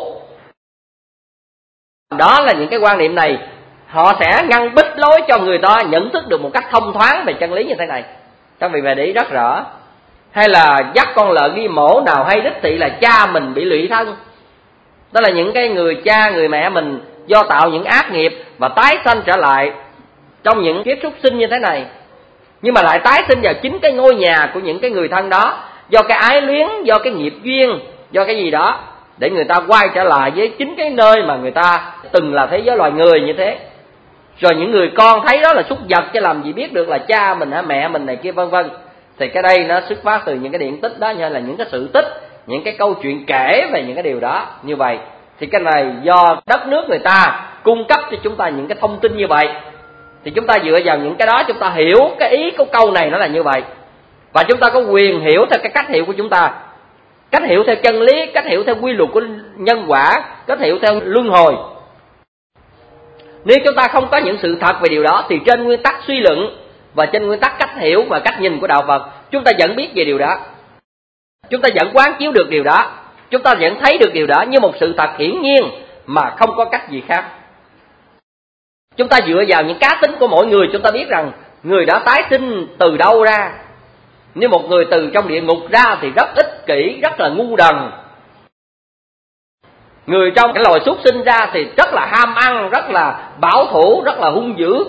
Đó là những cái quan niệm này, họ sẽ ngăn bích lối cho người ta nhận thức được một cách thông thoáng về chân lý như thế này. Các vị về để ý rất rõ. Hay là dắt con lợn đi mổ, nào hay đích thị là cha mình bị lụy thân. Đó là những cái người cha, người mẹ mình do tạo những ác nghiệp và tái sanh trở lại trong những kiếp súc sinh như thế này, nhưng mà lại tái sinh vào chính cái ngôi nhà của những cái người thân đó, do cái ái luyến, do cái nghiệp duyên, do cái gì đó, để người ta quay trở lại với chính cái nơi mà người ta từng là thế giới loài người như thế. Rồi những người con thấy đó là súc vật, chứ làm gì biết được là cha mình hay mẹ mình này kia vân vân. Thì cái đây nó xuất phát từ những cái điển tích đó, như là những cái sự tích, những cái câu chuyện kể về những cái điều đó như vậy. Thì cái này do đất nước người ta cung cấp cho chúng ta những cái thông tin như vậy, thì chúng ta dựa vào những cái đó chúng ta hiểu cái ý của câu này nó là như vậy, và chúng ta có quyền hiểu theo cái cách hiểu của chúng ta. cách hiểu theo chân lý, cách hiểu theo quy luật của nhân quả, cách hiểu theo luân hồi. Nếu chúng ta không có những sự thật về điều đó thì trên nguyên tắc suy luận và trên nguyên tắc cách hiểu và cách nhìn của đạo Phật, chúng ta vẫn biết về điều đó, chúng ta vẫn quán chiếu được điều đó, chúng ta vẫn thấy được điều đó như một sự thật hiển nhiên mà không có cách gì khác. Chúng ta dựa vào những cá tính của mỗi người, chúng ta biết rằng người đã tái sinh từ đâu ra. Nếu một người từ trong địa ngục ra thì rất ích kỷ, rất là ngu đần. Người trong cái loài súc sinh ra thì rất là ham ăn, rất là bảo thủ, rất là hung dữ.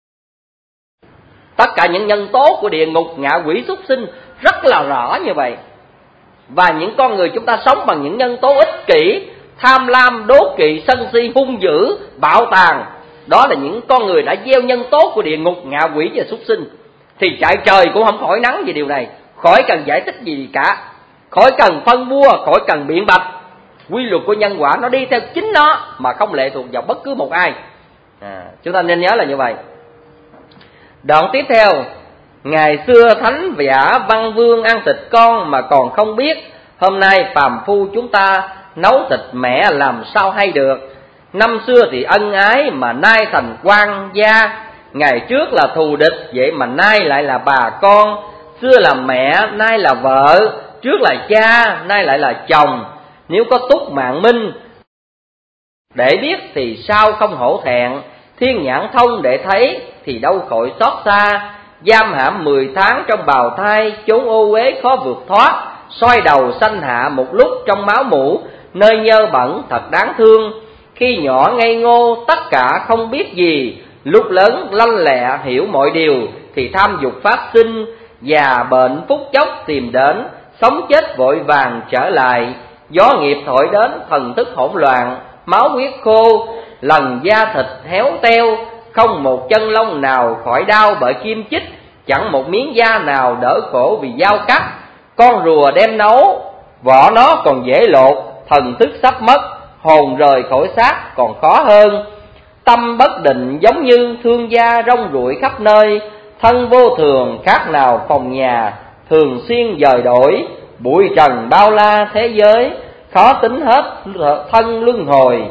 Tất cả những nhân tố của địa ngục, ngạ quỷ, súc sinh rất là rõ như vậy. Và những con người chúng ta sống bằng những nhân tố ích kỷ, tham lam, đố kỵ, sân si, hung dữ, bạo tàn. Đó là những con người đã gieo nhân tố của địa ngục, ngạ quỷ và súc sinh. Thì chạy trời cũng không khỏi nắng về điều này, khỏi cần giải thích gì cả, khỏi cần phân bua, khỏi cần biện bạch. Quy luật của nhân quả nó đi theo chính nó mà không lệ thuộc vào bất cứ một ai. Chúng ta nên nhớ là như vậy. Đoạn tiếp theo, ngày xưa thánh giả văn vương ăn thịt con mà còn không biết, hôm nay phàm phu chúng ta nấu thịt mẹ làm sao hay được. Năm xưa thì ân ái mà nay thành quan gia, ngày trước là thù địch vậy mà nay lại là bà con. Xưa là mẹ, nay là vợ, trước là cha, nay lại là chồng. Nếu có túc mạng minh để biết thì sao không hổ thẹn, thiên nhãn thông để thấy thì đâu khỏi xót xa. Giam hãm 10 tháng trong bào thai, chốn ô uế khó vượt thoát. Soi đầu sanh hạ một lúc trong máu mủ, nơi nhơ bẩn thật đáng thương. Khi nhỏ ngây ngô tất cả không biết gì, lúc lớn lanh lẹ hiểu mọi điều thì tham dục phát sinh. Già bệnh phút chốc tìm đến, sống chết vội vàng trở lại. Gió nghiệp thổi đến thần thức hỗn loạn, máu huyết khô, lần da thịt héo teo. Không một chân lông nào khỏi đau bởi kim chích, chẳng một miếng da nào đỡ khổ vì dao cắt. Con rùa đem nấu, vỏ nó còn dễ lột, thần thức sắp mất, hồn rời khỏi xác còn khó hơn. Tâm bất định giống như thương gia rong ruổi khắp nơi, thân vô thường khác nào phòng nhà, thường xuyên dời đổi. Bụi trần bao la thế giới, khó tính hết thân luân hồi.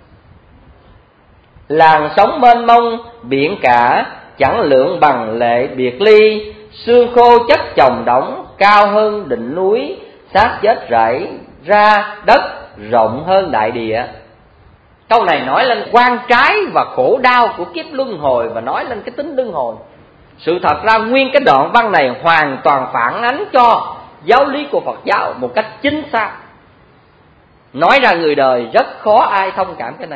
Làng sống mênh mông biển cả, chẳng lượng bằng lệ biệt ly. Xương khô chất chồng đóng, cao hơn đỉnh núi, xác chết rải ra đất rộng hơn đại địa. Câu này nói lên quan trái và khổ đau của kiếp luân hồi, và nói lên cái tính luân hồi. Sự thật ra nguyên cái đoạn văn này hoàn toàn phản ánh cho giáo lý của Phật giáo một cách chính xác. Nói ra người đời rất khó ai thông cảm cái này.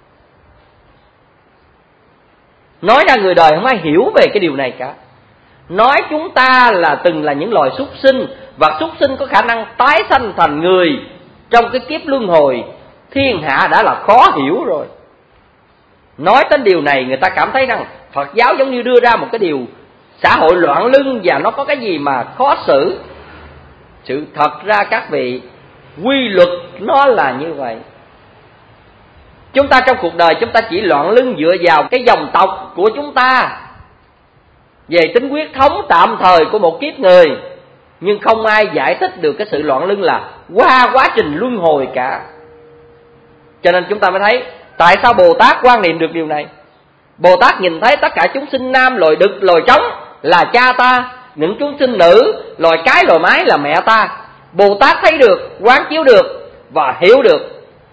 Nói ra người đời không ai hiểu về cái điều này cả. Nói chúng ta là từng là những loài súc sinh, và súc sinh có khả năng tái sanh thành người trong cái kiếp luân hồi, thiên hạ đã là khó hiểu rồi. Nói đến điều này người ta cảm thấy rằng Phật giáo giống như đưa ra một cái điều xã hội loạn lưng và nó có cái gì mà khó xử. Sự thật ra các vị, quy luật nó là như vậy. Chúng ta trong cuộc đời chúng ta chỉ loạn lưng dựa vào cái dòng tộc của chúng ta, về tính huyết thống tạm thời của một kiếp người, nhưng không ai giải thích được cái sự loạn lưng là qua quá trình luân hồi cả. Cho nên chúng ta mới thấy tại sao Bồ Tát quan niệm được điều này. Bồ Tát nhìn thấy tất cả chúng sinh nam, loài đực, loài trống là cha ta, những chúng sinh nữ, loài cái, loài mái là mẹ ta. Bồ Tát thấy được, quán chiếu được và hiểu được.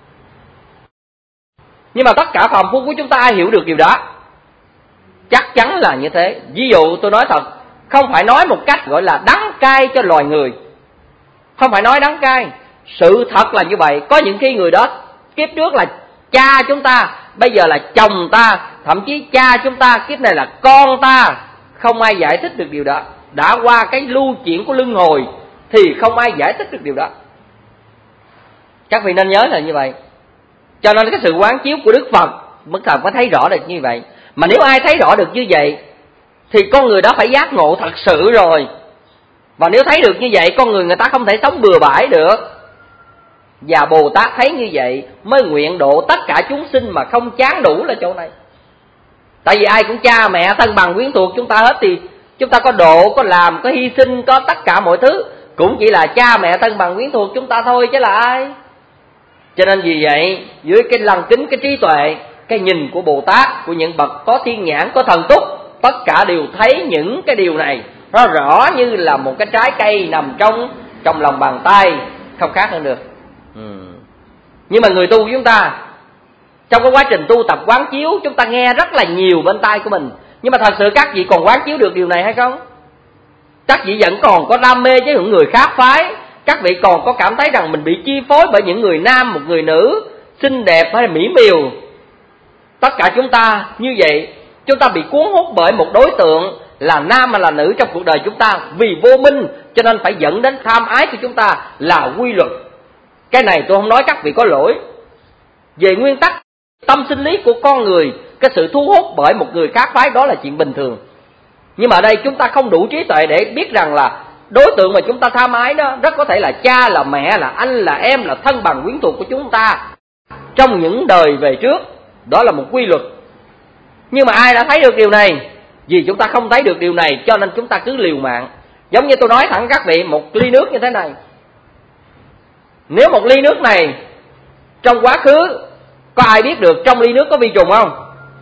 Nhưng mà tất cả phàm phu của chúng ta ai hiểu được điều đó? Chắc chắn là như thế. Ví dụ tôi nói thật, không phải nói một cách gọi là đắng cay cho loài người, không phải nói đắng cay. Sự thật là như vậy. Có những khi người đó kiếp trước là cha chúng ta, bây giờ là chồng ta, thậm chí cha chúng ta kiếp này là con ta. Không ai giải thích được điều đó. Đã qua cái lưu chuyển của luân hồi thì không ai giải thích được điều đó. Các vị nên nhớ là như vậy. Cho nên cái sự quán chiếu của Đức Phật mới thấy rõ được như vậy. Mà nếu ai thấy rõ được như vậy thì con người đó phải giác ngộ thật sự rồi. Và nếu thấy được như vậy, con người ta không thể sống bừa bãi được. Và Bồ Tát thấy như vậy mới nguyện độ tất cả chúng sinh mà không chán đủ là chỗ này. Tại vì ai cũng cha mẹ thân bằng quyến thuộc chúng ta hết, thì chúng ta có độ, có làm, có hy sinh, có tất cả mọi thứ. cũng chỉ là cha mẹ thân bằng quyến thuộc chúng ta thôi chứ là ai. Cho nên vì vậy, dưới cái lăng kính, cái trí tuệ, cái nhìn của Bồ Tát, của những bậc có thiên nhãn, có thần túc, tất cả đều thấy những cái điều này nó rõ như là một cái trái cây nằm trong lòng bàn tay, không khác hơn được. Nhưng mà người tu của chúng ta, trong cái quá trình tu tập quán chiếu, chúng ta nghe rất là nhiều bên tai của mình, nhưng mà thật sự các vị còn quán chiếu được điều này hay không? Các vị vẫn còn có đam mê với những người khác phái, các vị còn có cảm thấy rằng mình bị chi phối bởi những người nam, một người nữ xinh đẹp hay là mỹ miều. Tất cả chúng ta như vậy, chúng ta bị cuốn hút bởi một đối tượng là nam hay là nữ trong cuộc đời chúng ta, vì vô minh cho nên phải dẫn đến tham ái của chúng ta là quy luật. Cái này tôi không nói các vị có lỗi. Về nguyên tắc tâm sinh lý của con người, cái sự thu hút bởi một người khác phái đó là chuyện bình thường. Nhưng mà ở đây chúng ta không đủ trí tuệ để biết rằng là đối tượng mà chúng ta tham ái đó rất có thể là cha, là mẹ, là anh, là em, là thân bằng quyến thuộc của chúng ta trong những đời về trước. Đó là một quy luật. Nhưng mà ai đã thấy được điều này? Vì chúng ta không thấy được điều này cho nên chúng ta cứ liều mạng. Giống như tôi nói thẳng các vị, một ly nước như thế này, nếu một ly nước này trong quá khứ có ai biết được trong ly nước có vi trùng không?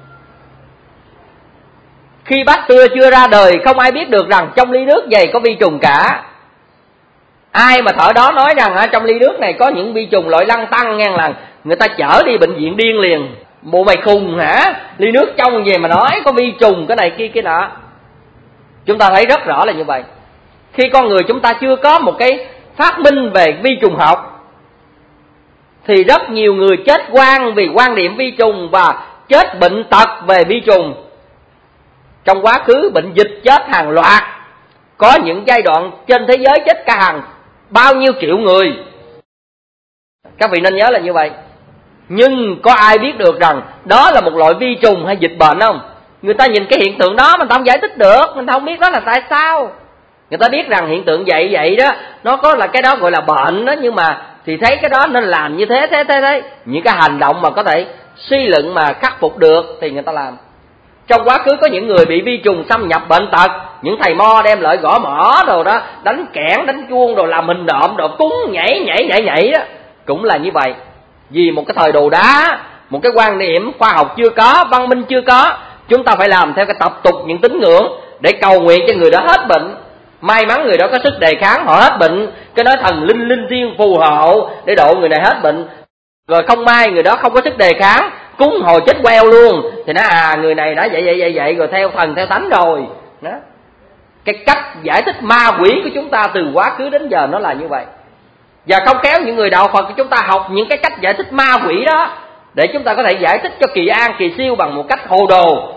Khi bác Tưa chưa ra đời, không ai biết được rằng trong ly nước này có vi trùng cả. Ai mà thở đó nói rằng trong ly nước này có những vi trùng loại lăng tăng ngang là người ta chở đi bệnh viện điên liền. Bộ mày khùng hả? Ly nước trong về mà nói có vi trùng cái này kia kia nọ. Chúng ta thấy rất rõ là như vậy. Khi con người chúng ta chưa có một cái phát minh về vi trùng học thì rất nhiều người chết oan vì quan niệm vi trùng và chết bệnh tật về vi trùng. Trong quá khứ bệnh dịch chết hàng loạt, có những giai đoạn trên thế giới chết cả hàng bao nhiêu triệu người. Các vị nên nhớ là như vậy. Nhưng có ai biết được rằng đó là một loại vi trùng hay dịch bệnh không? Người ta nhìn cái hiện tượng đó mà ta không giải thích được, người ta không biết đó là tại sao. Người ta biết rằng hiện tượng vậy đó, nó có là cái đó gọi là bệnh đó, nhưng mà thì thấy cái đó nên làm như thế. Những cái hành động mà có thể suy luận mà khắc phục được thì người ta làm. Trong quá khứ có những người bị vi trùng xâm nhập bệnh tật, những thầy mo đem lợi gõ mỏ đồ đó, đánh kẽn, đánh chuông đồ, làm hình nộm đồ, cúng nhảy đó, cũng là như vậy. Vì một cái thời đồ đá, một cái quan niệm khoa học chưa có, văn minh chưa có, chúng ta phải làm theo cái tập tục những tín ngưỡng để cầu nguyện cho người đó hết bệnh. May mắn người đó có sức đề kháng, họ hết bệnh, cái nói thần linh thiên phù hộ để độ người này hết bệnh. Rồi không may người đó không có sức đề kháng, cúng hồi chết queo luôn, thì nó người này đã vậy rồi theo thần theo thánh rồi đó. Cái cách giải thích ma quỷ của chúng ta từ quá khứ đến giờ nó là như vậy. Và không khéo những người đạo Phật của chúng ta học những cái cách giải thích ma quỷ đó để chúng ta có thể giải thích cho kỳ an kỳ siêu bằng một cách hồ đồ.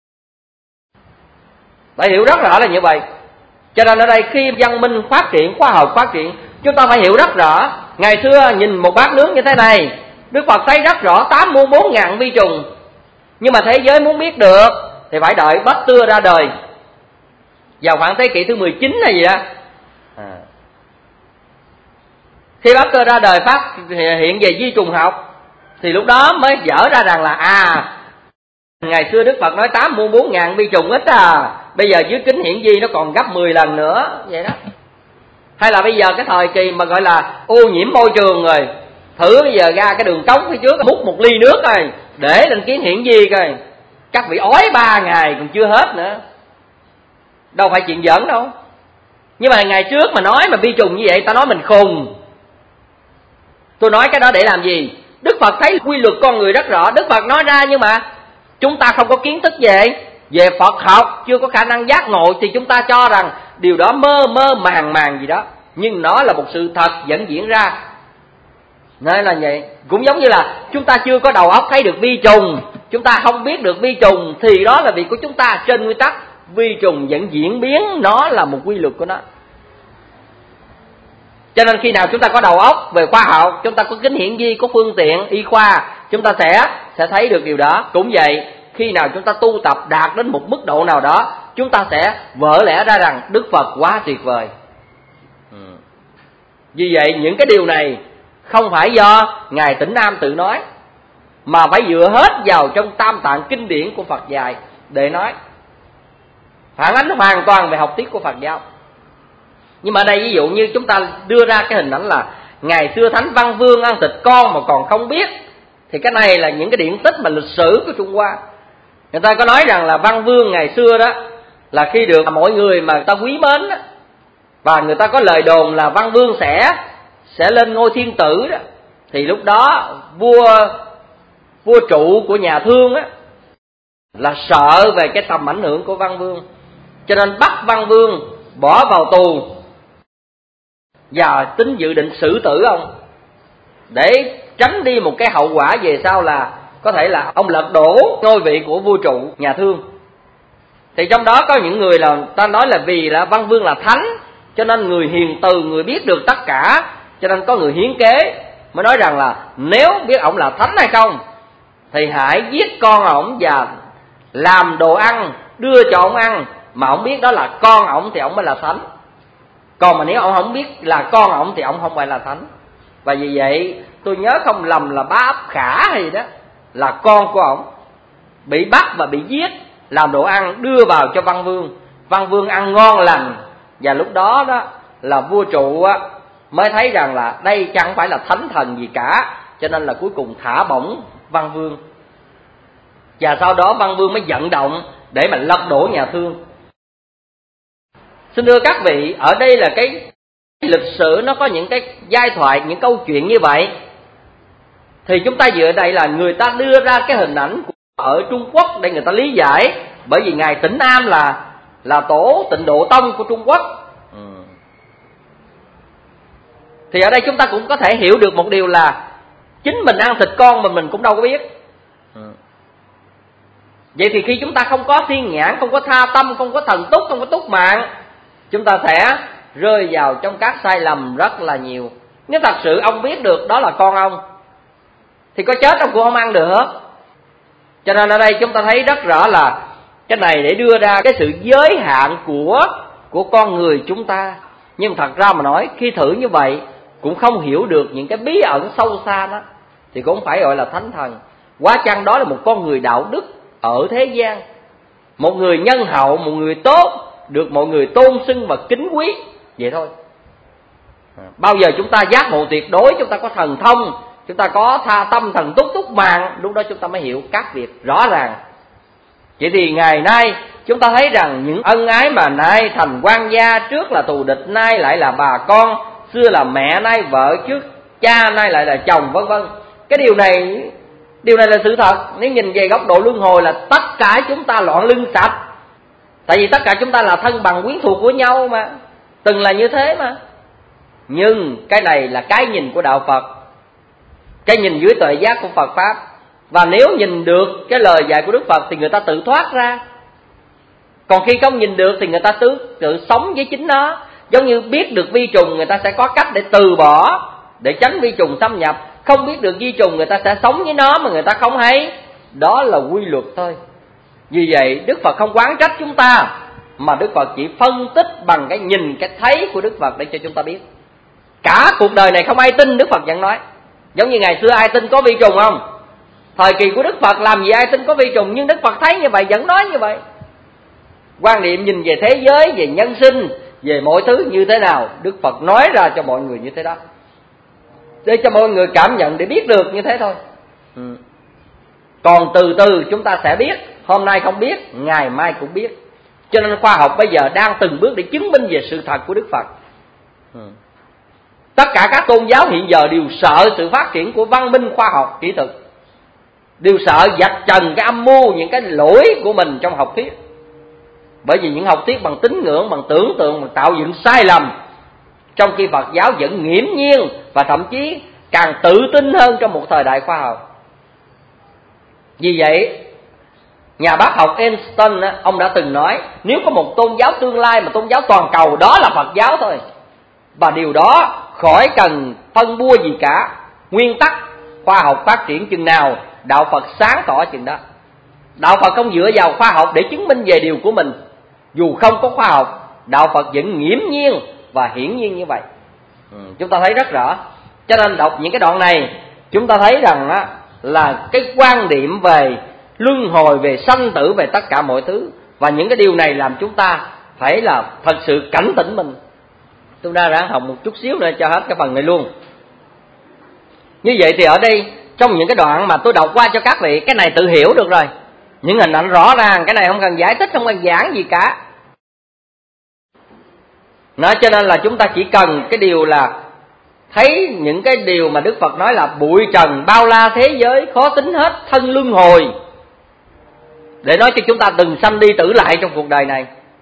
Phải hiểu rất rõ là như vậy. Cho nên ở đây khi văn minh phát triển, khoa học phát triển, chúng ta phải hiểu rất rõ. Ngày xưa nhìn một bát nước như thế này, Đức Phật thấy rất rõ 84.000 vi trùng. Nhưng mà thế giới muốn biết được thì phải đợi Bát Tưa ra đời vào khoảng thế kỷ thứ 19 hay gì đó. Khi Bát Tưa ra đời phát hiện về vi trùng học thì lúc đó mới dở ra rằng là ngày xưa Đức Phật nói 84.000 vi trùng ít bây giờ dưới kính hiển vi nó còn gấp 10 lần nữa vậy đó. Hay là bây giờ cái thời kỳ mà gọi là ô nhiễm môi trường rồi, thử bây giờ ra cái đường cống phía trước múc một ly nước rồi để lên kiến hiển vi coi, các vị ói 3 ngày còn chưa hết nữa, đâu phải chuyện giỡn đâu. Nhưng mà ngày trước mà nói mà vi trùng như vậy ta nói mình khùng. Tôi nói cái đó để làm gì? Đức Phật thấy quy luật con người rất rõ, Đức Phật nói ra, nhưng mà chúng ta không có kiến thức về Phật học, chưa có khả năng giác ngộ thì chúng ta cho rằng điều đó mơ màng gì đó, nhưng nó là một sự thật vẫn diễn ra. Nói là vậy. Cũng giống như là chúng ta chưa có đầu óc thấy được vi trùng, chúng ta không biết được vi trùng thì đó là việc của chúng ta. Trên nguyên tắc vi trùng vẫn diễn biến, nó là một quy luật của nó. Cho nên khi nào chúng ta có đầu óc về khoa học, chúng ta có kính hiển vi, có phương tiện y khoa, chúng ta sẽ thấy được điều đó. Cũng vậy, khi nào chúng ta tu tập đạt đến một mức độ nào đó, chúng ta sẽ vỡ lẽ ra rằng Đức Phật quá tuyệt vời. Vì vậy những cái điều này không phải do Ngài Tĩnh Nam tự nói, mà phải dựa hết vào trong tam tạng kinh điển của Phật dạy để nói, phản ánh hoàn toàn về học thuyết của Phật giáo. Nhưng mà ở đây ví dụ như chúng ta đưa ra cái hình ảnh là ngày xưa Thánh Văn Vương ăn thịt con mà còn không biết, thì cái này là những cái điển tích mà lịch sử của Trung Hoa. Người ta có nói rằng là Văn Vương ngày xưa đó là khi được mọi người mà ta quý mến đó, và người ta có lời đồn là Văn Vương sẽ lên ngôi thiên tử đó, thì lúc đó vua trụ của nhà Thương á là sợ về cái tầm ảnh hưởng của Văn Vương, cho nên bắt Văn Vương bỏ vào tù và tính dự định xử tử ông, để tránh đi một cái hậu quả về sau là có thể là ông lật đổ ngôi vị của vua trụ nhà Thương. Thì trong đó có những người là ta nói là vì là Văn Vương là thánh, cho nên người hiền từ, người biết được tất cả, cho nên có người hiến kế mới nói rằng là nếu biết ổng là thánh hay không thì hãy giết con ổng và làm đồ ăn đưa cho ổng ăn, mà ổng biết đó là con ổng thì ổng mới là thánh. Còn mà nếu ổng không biết là con ổng thì ổng không phải là thánh. Và vì vậy tôi nhớ không lầm là bá ấp Khả hay đó là con của ổng bị bắt và bị giết, làm đồ ăn đưa vào cho Văn Vương. Văn Vương ăn ngon lành, và lúc đó đó là vua trụ á mới thấy rằng là đây chẳng phải là thánh thần gì cả, cho nên là cuối cùng thả bổng Văn Vương. Và sau đó Văn Vương mới vận động để mà lật đổ nhà Thương. Xin thưa các vị, ở đây là cái lịch sử nó có những cái giai thoại, những câu chuyện như vậy. Thì chúng ta dựa đây là người ta đưa ra cái hình ảnh ở Trung Quốc để người ta lý giải, bởi vì ngài Tĩnh Am là tổ Tịnh Độ Tông của Trung Quốc. Thì ở đây chúng ta cũng có thể hiểu được một điều là chính mình ăn thịt con mà mình cũng đâu có biết. Vậy thì khi chúng ta không có thiên nhãn, không có tha tâm, không có thần túc, không có túc mạng, chúng ta sẽ rơi vào trong các sai lầm rất là nhiều. Nếu thật sự ông biết được đó là con ông thì có chết ông cũng không ăn được. Cho nên ở đây chúng ta thấy rất rõ là cái này để đưa ra cái sự giới hạn của con người chúng ta. Nhưng thật ra mà nói, khi thử như vậy cũng không hiểu được những cái bí ẩn sâu xa đó, thì cũng phải gọi là thánh thần. Quá chăng đó là một con người đạo đức ở thế gian, một người nhân hậu, một người tốt, được mọi người tôn xưng và kính quý, vậy thôi. Bao giờ chúng ta giác ngộ tuyệt đối, chúng ta có thần thông, chúng ta có tha tâm, thần túc, túc mạng, lúc đó chúng ta mới hiểu các việc rõ ràng. Vậy thì ngày nay chúng ta thấy rằng những ân ái mà nay thành quan gia, trước là thù địch, nay lại là bà con, xưa là mẹ, nay vợ, trước cha, nay lại là chồng, vân vân. Cái điều này là sự thật. Nếu nhìn về góc độ luân hồi là tất cả chúng ta loạn lưng sạch. Tại vì tất cả chúng ta là thân bằng quyến thuộc của nhau mà, từng là như thế mà. Nhưng cái này là cái nhìn của đạo Phật, cái nhìn dưới tuệ giác của Phật Pháp. Và nếu nhìn được cái lời dạy của Đức Phật thì người ta tự thoát ra. Còn khi không nhìn được thì người ta tự sống với chính nó. Giống như biết được vi trùng, người ta sẽ có cách để từ bỏ, để tránh vi trùng xâm nhập. Không biết được vi trùng, người ta sẽ sống với nó mà người ta không hay. Đó là quy luật thôi. Vì vậy Đức Phật không oán trách chúng ta, mà Đức Phật chỉ phân tích bằng cái nhìn, cái thấy của Đức Phật để cho chúng ta biết. Cả cuộc đời này không ai tin, Đức Phật vẫn nói. Giống như ngày xưa ai tin có vi trùng không? Thời kỳ của Đức Phật làm gì ai tin có vi trùng, nhưng Đức Phật thấy như vậy vẫn nói như vậy. Quan niệm nhìn về thế giới, về nhân sinh, về mọi thứ như thế nào, Đức Phật nói ra cho mọi người như thế đó, để cho mọi người cảm nhận, để biết được như thế thôi. Còn từ từ chúng ta sẽ biết. Hôm nay không biết, ngày mai cũng biết. Cho nên khoa học bây giờ đang từng bước để chứng minh về sự thật của Đức Phật. Tất cả các tôn giáo hiện giờ đều sợ sự phát triển của văn minh khoa học kỹ thuật, đều sợ vạch trần cái âm mưu, những cái lỗi của mình trong học thuyết. Bởi vì những học thuyết bằng tín ngưỡng, bằng tưởng tượng, bằng tạo dựng sai lầm, trong khi Phật giáo vẫn nghiễm nhiên và thậm chí càng tự tin hơn trong một thời đại khoa học. Vì vậy nhà bác học Einstein ông đã từng nói, nếu có một tôn giáo tương lai mà tôn giáo toàn cầu, đó là Phật giáo thôi. Và điều đó khỏi cần phân bua gì cả. Nguyên tắc khoa học phát triển chừng nào, đạo Phật sáng tỏ chừng đó. Đạo Phật không dựa vào khoa học để chứng minh về điều của mình. Dù không có khoa học, đạo Phật vẫn nghiễm nhiên và hiển nhiên như vậy. Chúng ta thấy rất rõ. Cho nên đọc những cái đoạn này, chúng ta thấy rằng là cái quan điểm về luân hồi, về sanh tử, về tất cả mọi thứ. Và những cái điều này làm chúng ta phải là thật sự cảnh tỉnh mình. Chúng ta ráng học một chút xíu nữa cho hết cái phần này luôn. Như vậy thì ở đây trong những cái đoạn mà tôi đọc qua cho các vị, cái này tự hiểu được rồi. Những hình ảnh rõ ràng, cái này không cần giải thích, không cần giảng gì cả. Nói cho nên là chúng ta chỉ cần cái điều là thấy những cái điều mà Đức Phật nói là bụi trần bao la thế giới, khó tính hết thân luân hồi, để nói cho chúng ta đừng sanh đi tử lại trong cuộc đời này.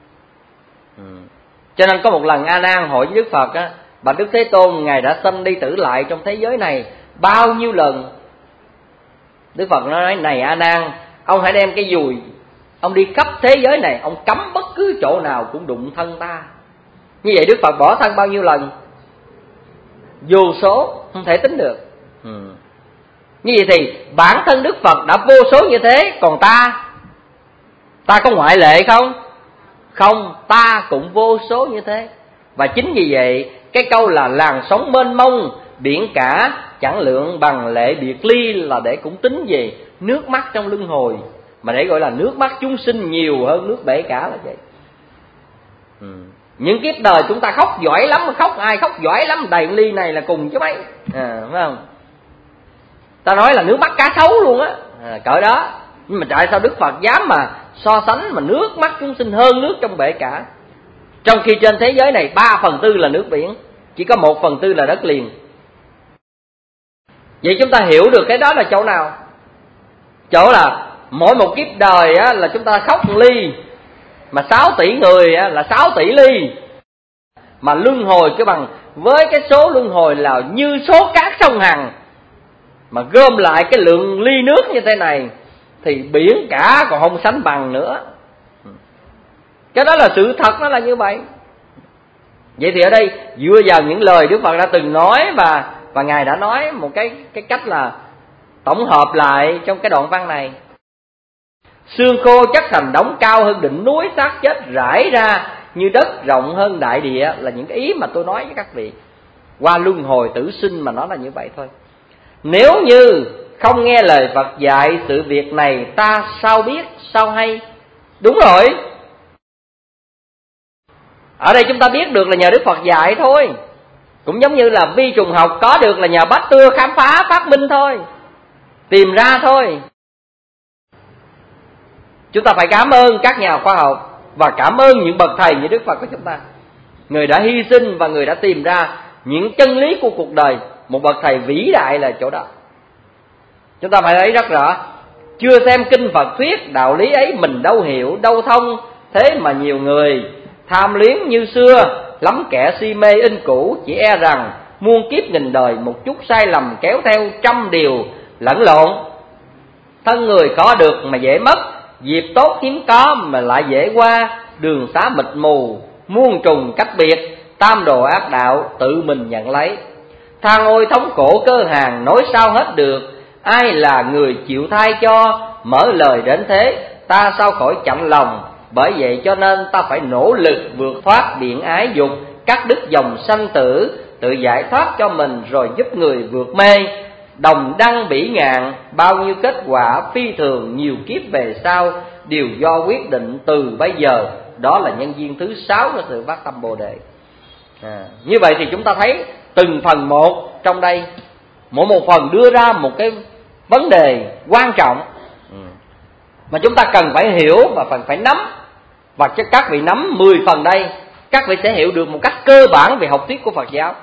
Cho nên có một lần A Nan hỏi với Đức Phật á: bạch Đức Thế Tôn, Ngài đã sanh đi tử lại trong thế giới này bao nhiêu lần? Đức Phật nói: này A Nan, ông hãy đem cái dùi, ông đi khắp thế giới này, ông cắm bất cứ chỗ nào cũng đụng thân ta. Như vậy Đức Phật bỏ thân bao nhiêu lần? Vô số, không thể tính được. Như vậy thì bản thân Đức Phật đã vô số như thế, còn ta có ngoại lệ không? Không, ta cũng vô số như thế. Và chính vì vậy cái câu là làn sóng mênh mông biển cả chẳng lượng bằng lệ biệt ly là để cũng tính về nước mắt trong luân hồi, mà để gọi là nước mắt chúng sinh nhiều hơn nước bể cả là vậy. Những kiếp đời chúng ta khóc giỏi lắm, khóc ai khóc giỏi lắm, đầy ly này là cùng chứ mấy, phải không? Ta nói là nước mắt cá sấu luôn á, cỡ đó. Nhưng mà tại sao Đức Phật dám mà so sánh mà nước mắt chúng sinh hơn nước trong bể cả, trong khi trên thế giới này 3/4 là nước biển, chỉ có 1/4 là đất liền. Vậy chúng ta hiểu được cái đó là chỗ nào? Chỗ là mỗi một kiếp đời á, là chúng ta khóc ly, mà 6 tỷ người á, là 6 tỷ ly. Mà luân hồi cái bằng với cái số luân hồi là như số cát sông Hằng, mà gom lại cái lượng ly nước như thế này thì biển cả còn không sánh bằng nữa. Cái đó là sự thật, nó là như vậy. Vậy thì ở đây dựa vào những lời Đức Phật đã từng nói, và Ngài đã nói một cái cách là tổng hợp lại trong cái đoạn văn này. Xương khô chất thành đống cao hơn đỉnh núi, xác chết rải ra như đất rộng hơn đại địa, là những cái ý mà tôi nói với các vị. Qua luân hồi tử sinh mà nó là như vậy thôi. Nếu như không nghe lời Phật dạy, sự việc này ta sao biết, sao hay? Đúng rồi. Ở đây chúng ta biết được là nhờ Đức Phật dạy thôi. Cũng giống như là vi trùng học có được là nhờ Pasteur khám phá, phát minh thôi, tìm ra thôi. Chúng ta phải cảm ơn các nhà khoa học và cảm ơn những bậc thầy như Đức Phật của chúng ta. Người đã hy sinh và người đã tìm ra những chân lý của cuộc đời. Một bậc thầy vĩ đại là chỗ đó. Chúng ta phải thấy rất rõ. Chưa xem kinh Phật thuyết, đạo lý ấy mình đâu hiểu, đâu thông. Thế mà nhiều người tham luyến như xưa, lắm kẻ si mê in cũ. Chỉ e rằng muôn kiếp nghìn đời, một chút sai lầm kéo theo trăm điều lẫn lộn. Thân người khó được mà dễ mất, dịp tốt hiếm có mà lại dễ qua. Đường xá mịt mù, muôn trùng cách biệt, tam đồ ác đạo tự mình nhận lấy. Than ôi thống khổ cơ hàng, nói sao hết được. Ai là người chịu thay cho, mở lời đến thế, ta sao khỏi chạnh lòng. Bởi vậy cho nên ta phải nỗ lực vượt thoát biển ái dục, cắt đứt dòng sanh tử, tự giải thoát cho mình rồi giúp người vượt mê. Đồng đăng bỉ ngạn, bao nhiêu kết quả phi thường nhiều kiếp về sau, đều do quyết định từ bây giờ. Đó là nhân duyên thứ 6 của sự phát tâm Bồ Đề. Như vậy thì chúng ta thấy từng phần một trong đây, mỗi một phần đưa ra một cái vấn đề quan trọng mà chúng ta cần phải hiểu và phải nắm. Và các vị nắm 10 phần đây, các vị sẽ hiểu được một cách cơ bản về học thuyết của Phật giáo.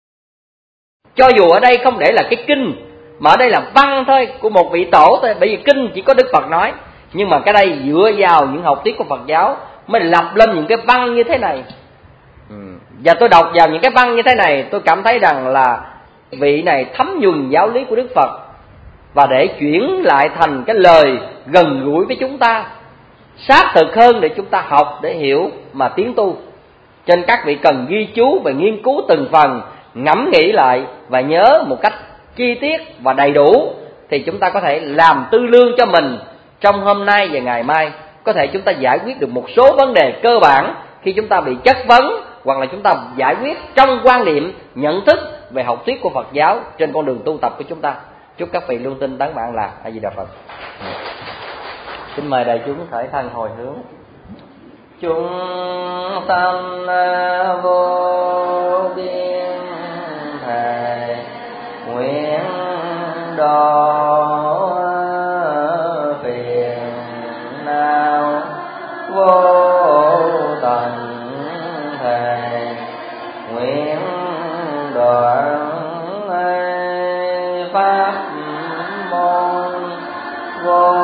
Cho dù ở đây không để là cái kinh, mà ở đây là văn thôi, của một vị tổ thôi. Bởi vì kinh chỉ có Đức Phật nói, nhưng mà cái đây dựa vào những học thuyết của Phật giáo mới lập lên những cái văn như thế này. Và tôi đọc vào những cái văn như thế này, tôi cảm thấy rằng là vị này thấm nhuần giáo lý của Đức Phật, và để chuyển lại thành cái lời gần gũi với chúng ta, sát thực hơn để chúng ta học, để hiểu mà tiến tu. Cho nên các vị cần ghi chú và nghiên cứu từng phần, ngẫm nghĩ lại và nhớ một cách chi tiết và đầy đủ, thì chúng ta có thể làm tư lương cho mình trong hôm nay và ngày mai. Có thể chúng ta giải quyết được một số vấn đề cơ bản khi chúng ta bị chất vấn, hoặc là chúng ta giải quyết trong quan niệm nhận thức về học thuyết của Phật giáo trên con đường tu tập của chúng ta. Chúc các vị luôn tin tấn bạn lạc. A Di Đà Phật. Xin mời đại chúng khởi thân hồi hướng. Chúng sanh vô độ phiền não vô tận thề nguyện đoạn pháp môn vô